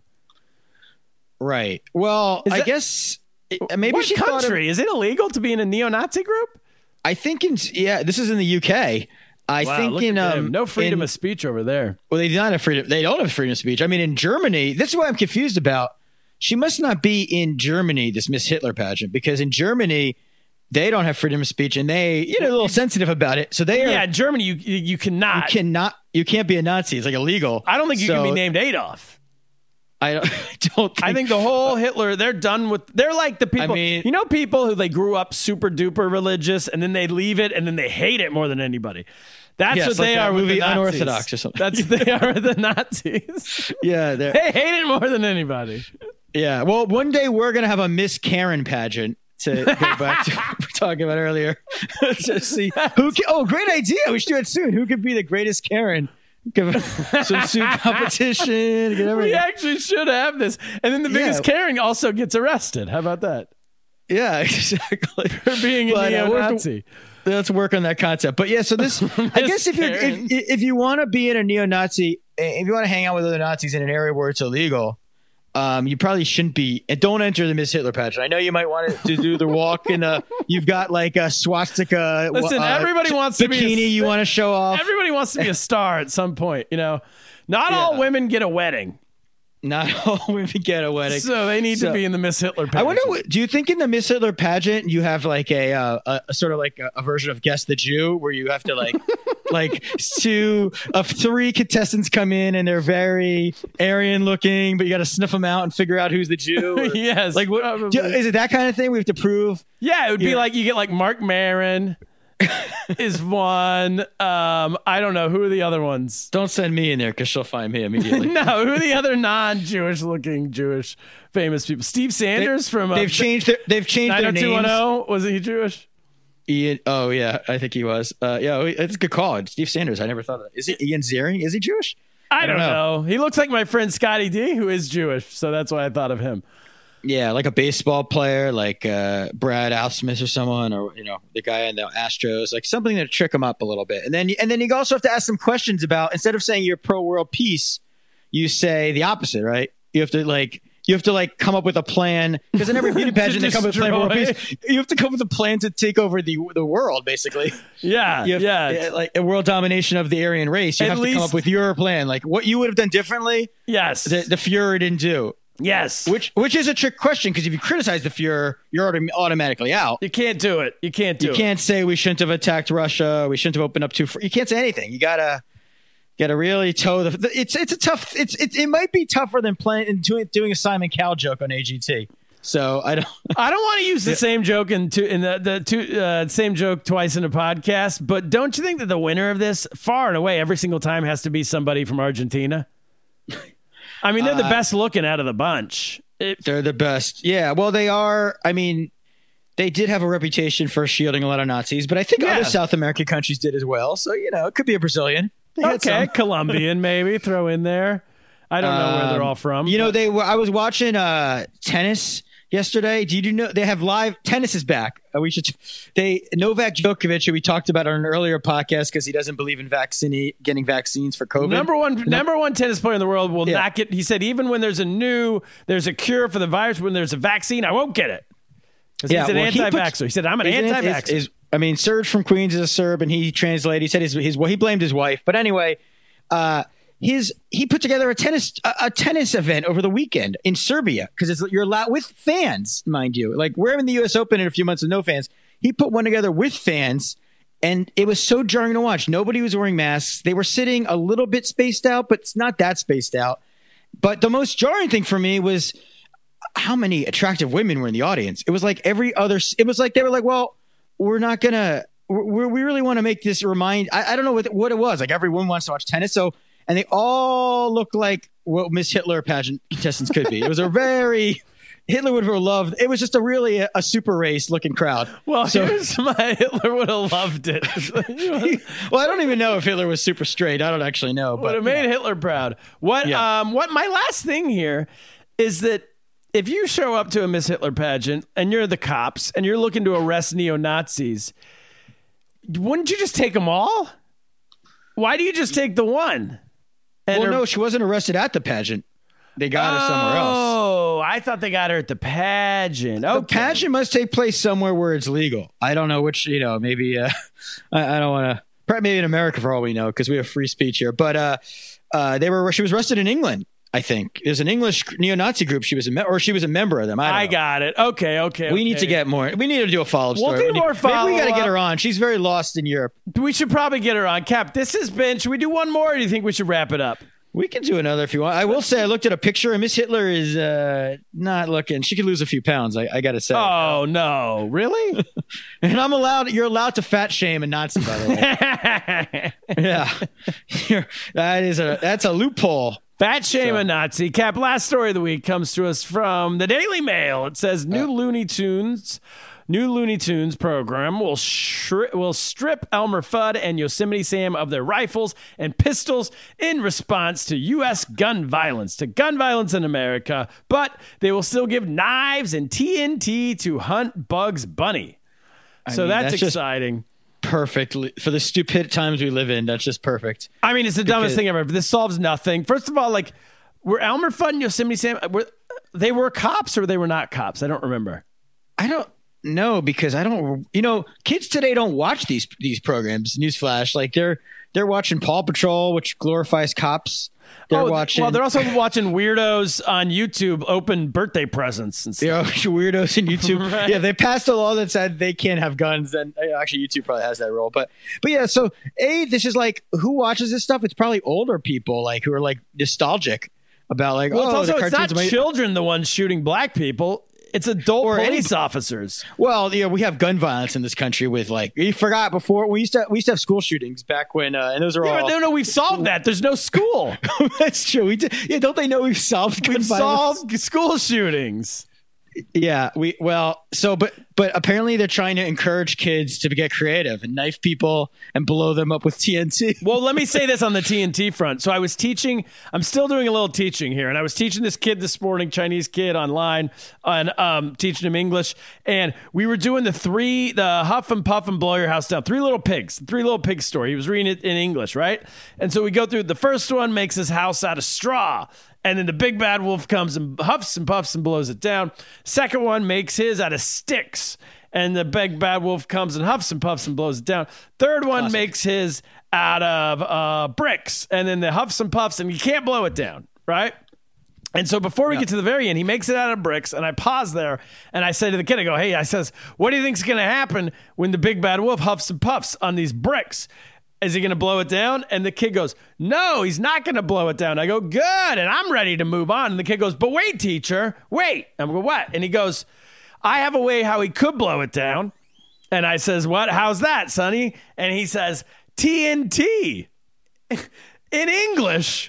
Right. Well, Is I that- guess uh, maybe what she thought of- country is it illegal to be in a neo-Nazi group? I think in yeah, this is in the U K. I Wow, think look in at them. um no freedom in- of speech over there. Well, they do not have freedom. They don't have freedom of speech. I mean, in Germany, this is what I'm confused about. She must not be in Germany, this Miss Hitler pageant, because in Germany, they don't have freedom of speech, and they, you know, a little sensitive about it. So they are. Yeah, Germany, you you, you cannot. You cannot. You can't be a Nazi. It's like illegal. I don't think you So- can be named Adolf. I don't, I don't think, I think the whole Hitler, they're done with, they're like the people, I mean, you know, people who they grew up super duper religious and then they leave it and then they hate it more than anybody. That's yes, what like they that are with movie the Nazis. Unorthodox or something. That's what they are with the Nazis. Yeah. They hate it more than anybody. Yeah. Well, one day we're going to have a Miss Karen pageant to go back to what we were talking about earlier. To see who can, oh, great idea. We should do it soon. Who could be the greatest Karen? Give some suit competition. Get everything. We actually should have this. And then the biggest Yeah. Karen also gets arrested. How about that? Yeah, exactly. For being a But, uh, neo-Nazi. Let's work on that concept. But yeah, so this, I guess if you if, if you want to be in a neo-Nazi, if you want to hang out with other Nazis in an area where it's illegal, um, you probably shouldn't be. And don't enter the Miss Hitler pageant. I know you might want to do the walk in a. You've got like a swastika. Listen, uh, everybody wants to bikini be a, you want to show off. Everybody wants to be a star at some point. You know, not Yeah. all women get a wedding. Not all women get a wedding, So they need So- to be in the Miss Hitler pageant. I wonder, what, do you think in the Miss Hitler pageant you have like a, uh, a, a sort of like a, a version of Guess the Jew where you have to like, like two of three contestants come in and they're very Aryan looking, but you got to sniff them out and figure out who's the Jew. Or, Yes, like what, probably. do, is it that kind of thing? We have to prove. Yeah, it would be Yeah. like you get like Mark Maron is one. Um, I don't know who are the other ones. Don't send me in there because she'll find me immediately. No, who are the other non-Jewish looking Jewish famous people? Steve Sanders they, from uh, they've changed their they've changed their nine oh two one names. oh. Was he Jewish? Ian, oh yeah, I think he was. Uh, yeah, it's a good call. Steve Sanders. I never thought of that. Is he Ian Ziering? Is he Jewish? I, don't, know. know. He looks like my friend Scotty D, who is Jewish, so that's why I thought of him. Yeah, like a baseball player, like uh, Brad Alsmith or someone, or you know, the guy in the Astros, like something to trick him up a little bit. And then, and then you also have to ask some questions about. Instead of saying you're pro world peace, you say the opposite, right? You have to like, you have to like come up with a plan because in every beauty pageant they come with a plan for world peace. You have to come with a plan to take over the the world, basically. Yeah, you have, yeah, like a world domination of the Aryan race. You At have least, to come up with your plan, like what you would have done differently. Yes, the, the Fuhrer didn't do. Yes. Which which is a trick question because if you criticize the Fuhrer, you're autom- automatically out. You can't do it. You can't do you it. You can't say we shouldn't have attacked Russia. We shouldn't have opened up too. Fr- you can't say anything. You gotta gotta really toe the. It's it's a tough. It's it, it might be tougher than playing doing doing a Simon Cowell joke on A G T. So I don't. I don't want to use the Yeah. same joke in two, in the the two uh, same joke twice in a podcast. But don't you think that the winner of this, far and away, every single time has to be somebody from Argentina? I mean, they're the Uh, best looking out of the bunch. It, They're the best. Yeah. Well, they are. I mean, they did have a reputation for shielding a lot of Nazis, but I think Yeah. other South American countries did as well. So you know, it could be a Brazilian. They had okay, some. Colombian maybe throw in there. I don't know where they're Um, all from. You know, but- they were. I was watching uh, tennis yesterday. Do you know they have live tennis is back? Uh, we should. They Novak Djokovic, who we talked about on an earlier podcast because he doesn't believe in vaccine getting vaccines for COVID. Number one, No- number one tennis player in the world will Yeah. not get. He said, even when there's a new, there's a cure for the virus, when there's a vaccine, I won't get it. 'Cause Yeah, he's an well, he puts- anti-vaxxer. He said, I'm an He's an- is- anti-vaxxer. is- I mean, Serge from Queens is a Serb, and he translated. He said his, his well, he blamed his wife, but anyway, uh, his he put together a tennis a, a tennis event over the weekend in Serbia because you're allowed with fans, mind you. Like we're in the U S Open in a few months with no fans. He put one together with fans, and it was so jarring to watch. Nobody was wearing masks. They were sitting a little bit spaced out, but it's not that spaced out. But the most jarring thing for me was how many attractive women were in the audience. It was like every other. It was like they were like, well, we're not gonna. We we really want to make this remind. I, I don't know what what it was. Like everyone wants to watch tennis, so and they all look like what Miss Hitler pageant contestants could be. It was a very Hitler would have loved. It was just a really a, a super race looking crowd. Well, so, here's my Hitler would have loved it. well, I don't even know if Hitler was super straight. I don't actually know. Would But have made Hitler proud. What? Yeah. Um. What? My last thing here is that if you show up to a Miss Hitler pageant and you're the cops and you're looking to arrest neo-Nazis, wouldn't you just take them all? Why do you just take the one? And well, her- no, she wasn't arrested at the pageant. They got her somewhere else. Oh, I thought they got her at the pageant. Okay. The pageant must take place somewhere where it's legal. I don't know which, you know, maybe, uh, I, I don't want to, probably maybe in America for all we know, because we have free speech here. But uh, uh, they were, she was arrested in England, I think. There's an English neo-Nazi group. She was a, me- or she was a member of them. I, don't I know. got it. Okay, okay. We okay. need to get more. We need to do a follow-up We'll story. do more Maybe we got to follow-up. get her on. She's very lost in Europe. We should probably get her on. Cap, this has been, should we do one more or do you think we should wrap it up? We can do another if you want. I will say I looked at a picture and Miss Hitler is uh, not looking. She could lose a few pounds. I, I got to say. Oh no, really? And I'm allowed. You're allowed to fat shame a Nazi, by the way. Yeah, You're, that is a that's a loophole. Fat shame So. a Nazi. Cap, last story of the week comes to us from the Daily Mail. It says new Uh. Looney Tunes. New Looney Tunes program will shri- will strip Elmer Fudd and Yosemite Sam of their rifles and pistols in response to U S gun violence, to gun violence in America, but they will still give knives and T N T to hunt Bugs Bunny. I so mean, that's, that's just exciting. Perfect for the stupid times we live in. That's just perfect. I mean, it's the dumbest Because- thing ever. This solves nothing. First of all, like, were Elmer Fudd and Yosemite Sam, were, they were cops or they were not cops? I don't remember. I don't know because I don't. You know, kids today don't watch these these programs. Newsflash, like they're they're watching Paw Patrol, which glorifies cops. They're oh, watching. Well, they're also watching weirdos on YouTube open birthday presents and stuff. They're weirdos in YouTube. Right. Yeah, they passed a law that said they can't have guns. And actually, YouTube probably has that rule. But but yeah, so a this is like who watches this stuff? It's probably older people like who are like nostalgic about like Well, it's oh also the it's not cartoons might- children the ones shooting black people. It's adult Or police any- officers. Well, you know, we have gun violence in this country with like you forgot before we used to we used to have school shootings back when uh, and those are Yeah, all but no, no, we've solved that. There's no school. That's true. We did, yeah, don't they know we've solved gun We've violence? solved school shootings. Yeah, we well, so but but apparently they're trying to encourage kids to get creative and knife people and blow them up with T N T. Well, let me say this on the T N T front. So I was teaching, I'm still doing a little teaching here, and I was teaching this kid this morning, Chinese kid online, and um, teaching him English, and we were doing the three, the huff and puff and blow your house down, three little pigs, three little pigs story. He was reading it in English, right? And so we go through, the first one makes his house out of straw. And then the big bad wolf comes and huffs and puffs and blows it down. Second one makes his out of sticks. And the big bad wolf comes and huffs and puffs and blows it down. Third one Classic. makes his out of uh, bricks. And then the huffs and puffs, and you can't blow it down, right? And so before we Yeah. get to the very end, he makes it out of bricks. And I pause there and I say to the kid, I go, hey, I says, what do you think's going to happen when the big bad wolf huffs and puffs on these bricks? Is he going to blow it down? And the kid goes, no, he's not going to blow it down. I go, good. And I'm ready to move on. And the kid goes, but wait, teacher, wait. I'm going, what? And he goes, I have a way how he could blow it down. And I says, what? How's that, Sonny? And he says, T N T. In English.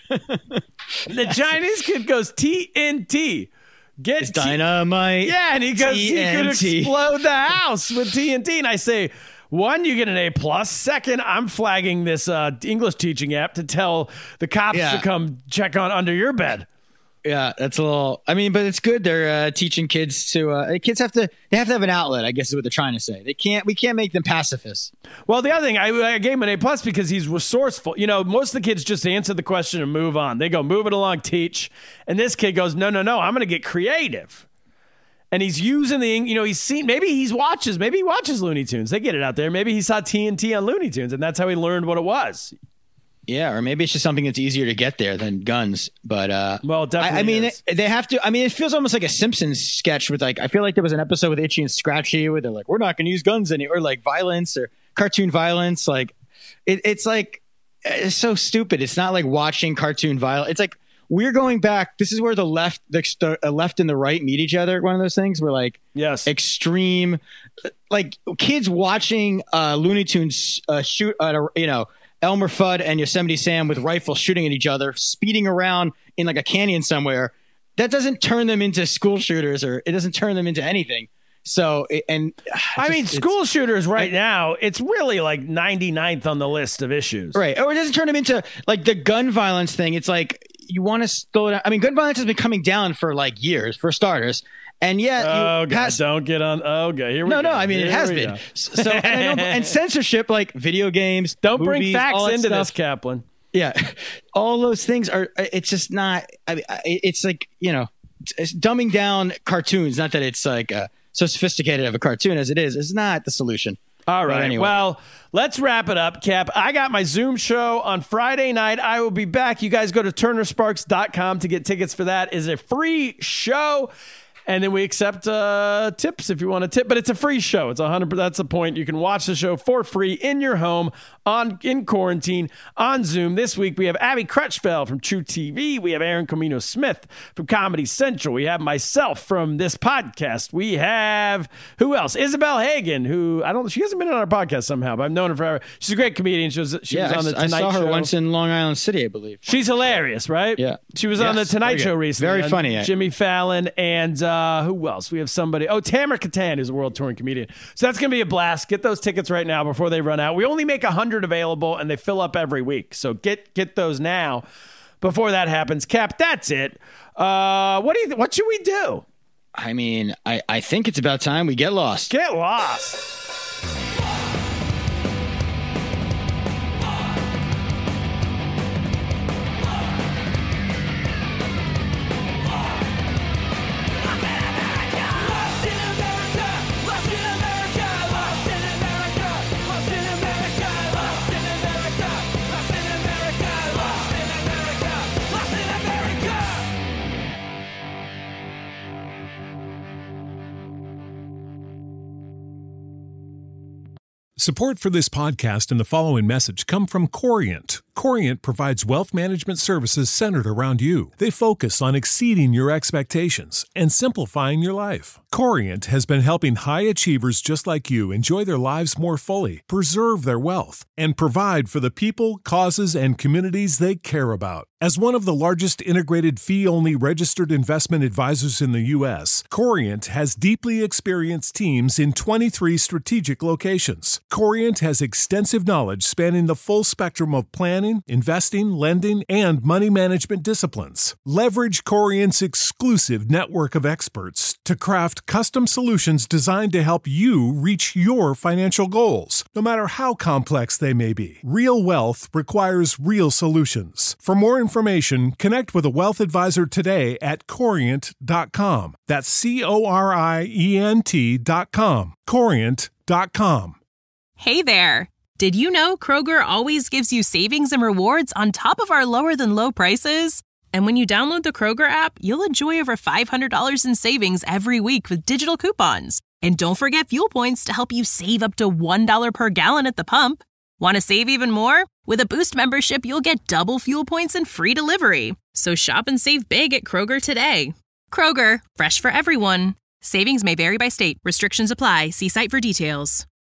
The Chinese kid goes, T N T. Get It's T- dynamite. Yeah, and he goes, he could T N T. explode the house with T N T. And I say, one, you get an A plus. Second, I'm flagging this uh, English teaching app to tell the cops Yeah. to come check on under your bed. Yeah, that's a little. I mean, but it's good. They're uh, teaching kids to. Uh, kids have to. They have to have an outlet. I guess is what they're trying to say. They can't. We can't make them pacifists. Well, the other thing, I, I gave him an A plus because he's resourceful. You know, most of the kids just answer the question and move on. They go, move it along, teach. And this kid goes, no, no, no, I'm going to get creative. And he's using the, you know, he's seen, maybe he's watches, maybe he watches Looney Tunes. They get it out there. Maybe he saw T N T on Looney Tunes, and that's how he learned what it was. Yeah, or maybe it's just something that's easier to get there than guns. But uh, Well, it definitely I, I mean, is. they, they have to. I mean, it feels almost like a Simpsons sketch with like. I feel like there was an episode with Itchy and Scratchy where they're like, "We're not going to use guns any," or like violence or cartoon violence. Like, it, it's like it's so stupid. It's not like watching cartoon violence. It's like we're going back. This is where the left, the, the left and the right meet each other. One of those things where like Yes. extreme, like kids watching uh, Looney Tunes uh, shoot at a, you know. Elmer Fudd and Yosemite Sam with rifles shooting at each other, speeding around in like a canyon somewhere. That doesn't turn them into school shooters, or it doesn't turn them into anything. So, and I mean, just- school it's- shooters right now, it's really like ninety-ninth on the list of issues. right? Or it doesn't turn them into like the gun violence thing. It's like you want to slow down. I mean, gun violence has been coming down for like years, for starters. And yet, Oh, you God, pass- don't get on. Oh, God, here we no, go. no. I mean, Here it has we been. go. So, and, I don't- and censorship, like video games. Don't bring movies, facts all that into stuff. this, Kaplan. Yeah, all those things are. It's just not. I mean, it's like you know, it's, it's dumbing down cartoons. Not that it's like uh, so sophisticated of a cartoon as it is. It's not the solution. All right. But anyway. Well, let's wrap it up, Cap. I got my Zoom show on Friday night. I will be back. You guys go to turner sparks dot com to get tickets for that. It's a free show. And then we accept uh, tips if you want to tip, but it's a free show. It's one hundred percent. That's the point. You can watch the show for free in your home on in quarantine on Zoom. This week we have Abby Crutchfeld from True T V. We have Aaron Comino Smith from Comedy Central. We have myself from this podcast. We have who else? Isabel Hagen, who I don't. She hasn't been on our podcast somehow, but I've known her forever. She's a great comedian. She was she yeah, was on the I, Tonight I saw her Show. once in Long Island City, I believe. She's hilarious, right? Yeah. She was yes, on the Tonight Show recently. Very funny. Yeah. Jimmy Fallon and uh, who else? We have somebody. Oh, Tamara Katan, who's a world touring comedian. So that's going to be a blast. Get those tickets right now before they run out. We only make one hundred available, and they fill up every week. So get get those now before that happens. Cap, that's it. Uh, what do you? Th- what should we do? I mean, I, I think it's about time we get lost. Get lost. Support for this podcast and the following message come from Corient. Corient provides wealth management services centered around you. They focus on exceeding your expectations and simplifying your life. Corient has been helping high achievers just like you enjoy their lives more fully, preserve their wealth, and provide for the people, causes, and communities they care about. As one of the largest integrated fee-only registered investment advisors in the U S, Corient has deeply experienced teams in twenty-three strategic locations. Corient has extensive knowledge spanning the full spectrum of planning, investing, lending, and money management disciplines. Leverage Corient's exclusive network of experts to craft custom solutions designed to help you reach your financial goals, no matter how complex they may be. Real wealth requires real solutions. For more information, connect with a wealth advisor today at corient dot com. That's C O R I E N T dot com. corient dot com. Hey there. Did you know Kroger always gives you savings and rewards on top of our lower than low prices? And when you download the Kroger app, you'll enjoy over five hundred dollars in savings every week with digital coupons. And don't forget fuel points to help you save up to one dollar per gallon at the pump. Want to save even more? With a Boost membership, you'll get double fuel points and free delivery. So shop and save big at Kroger today. Kroger, fresh for everyone. Savings may vary by state. Restrictions apply. See site for details.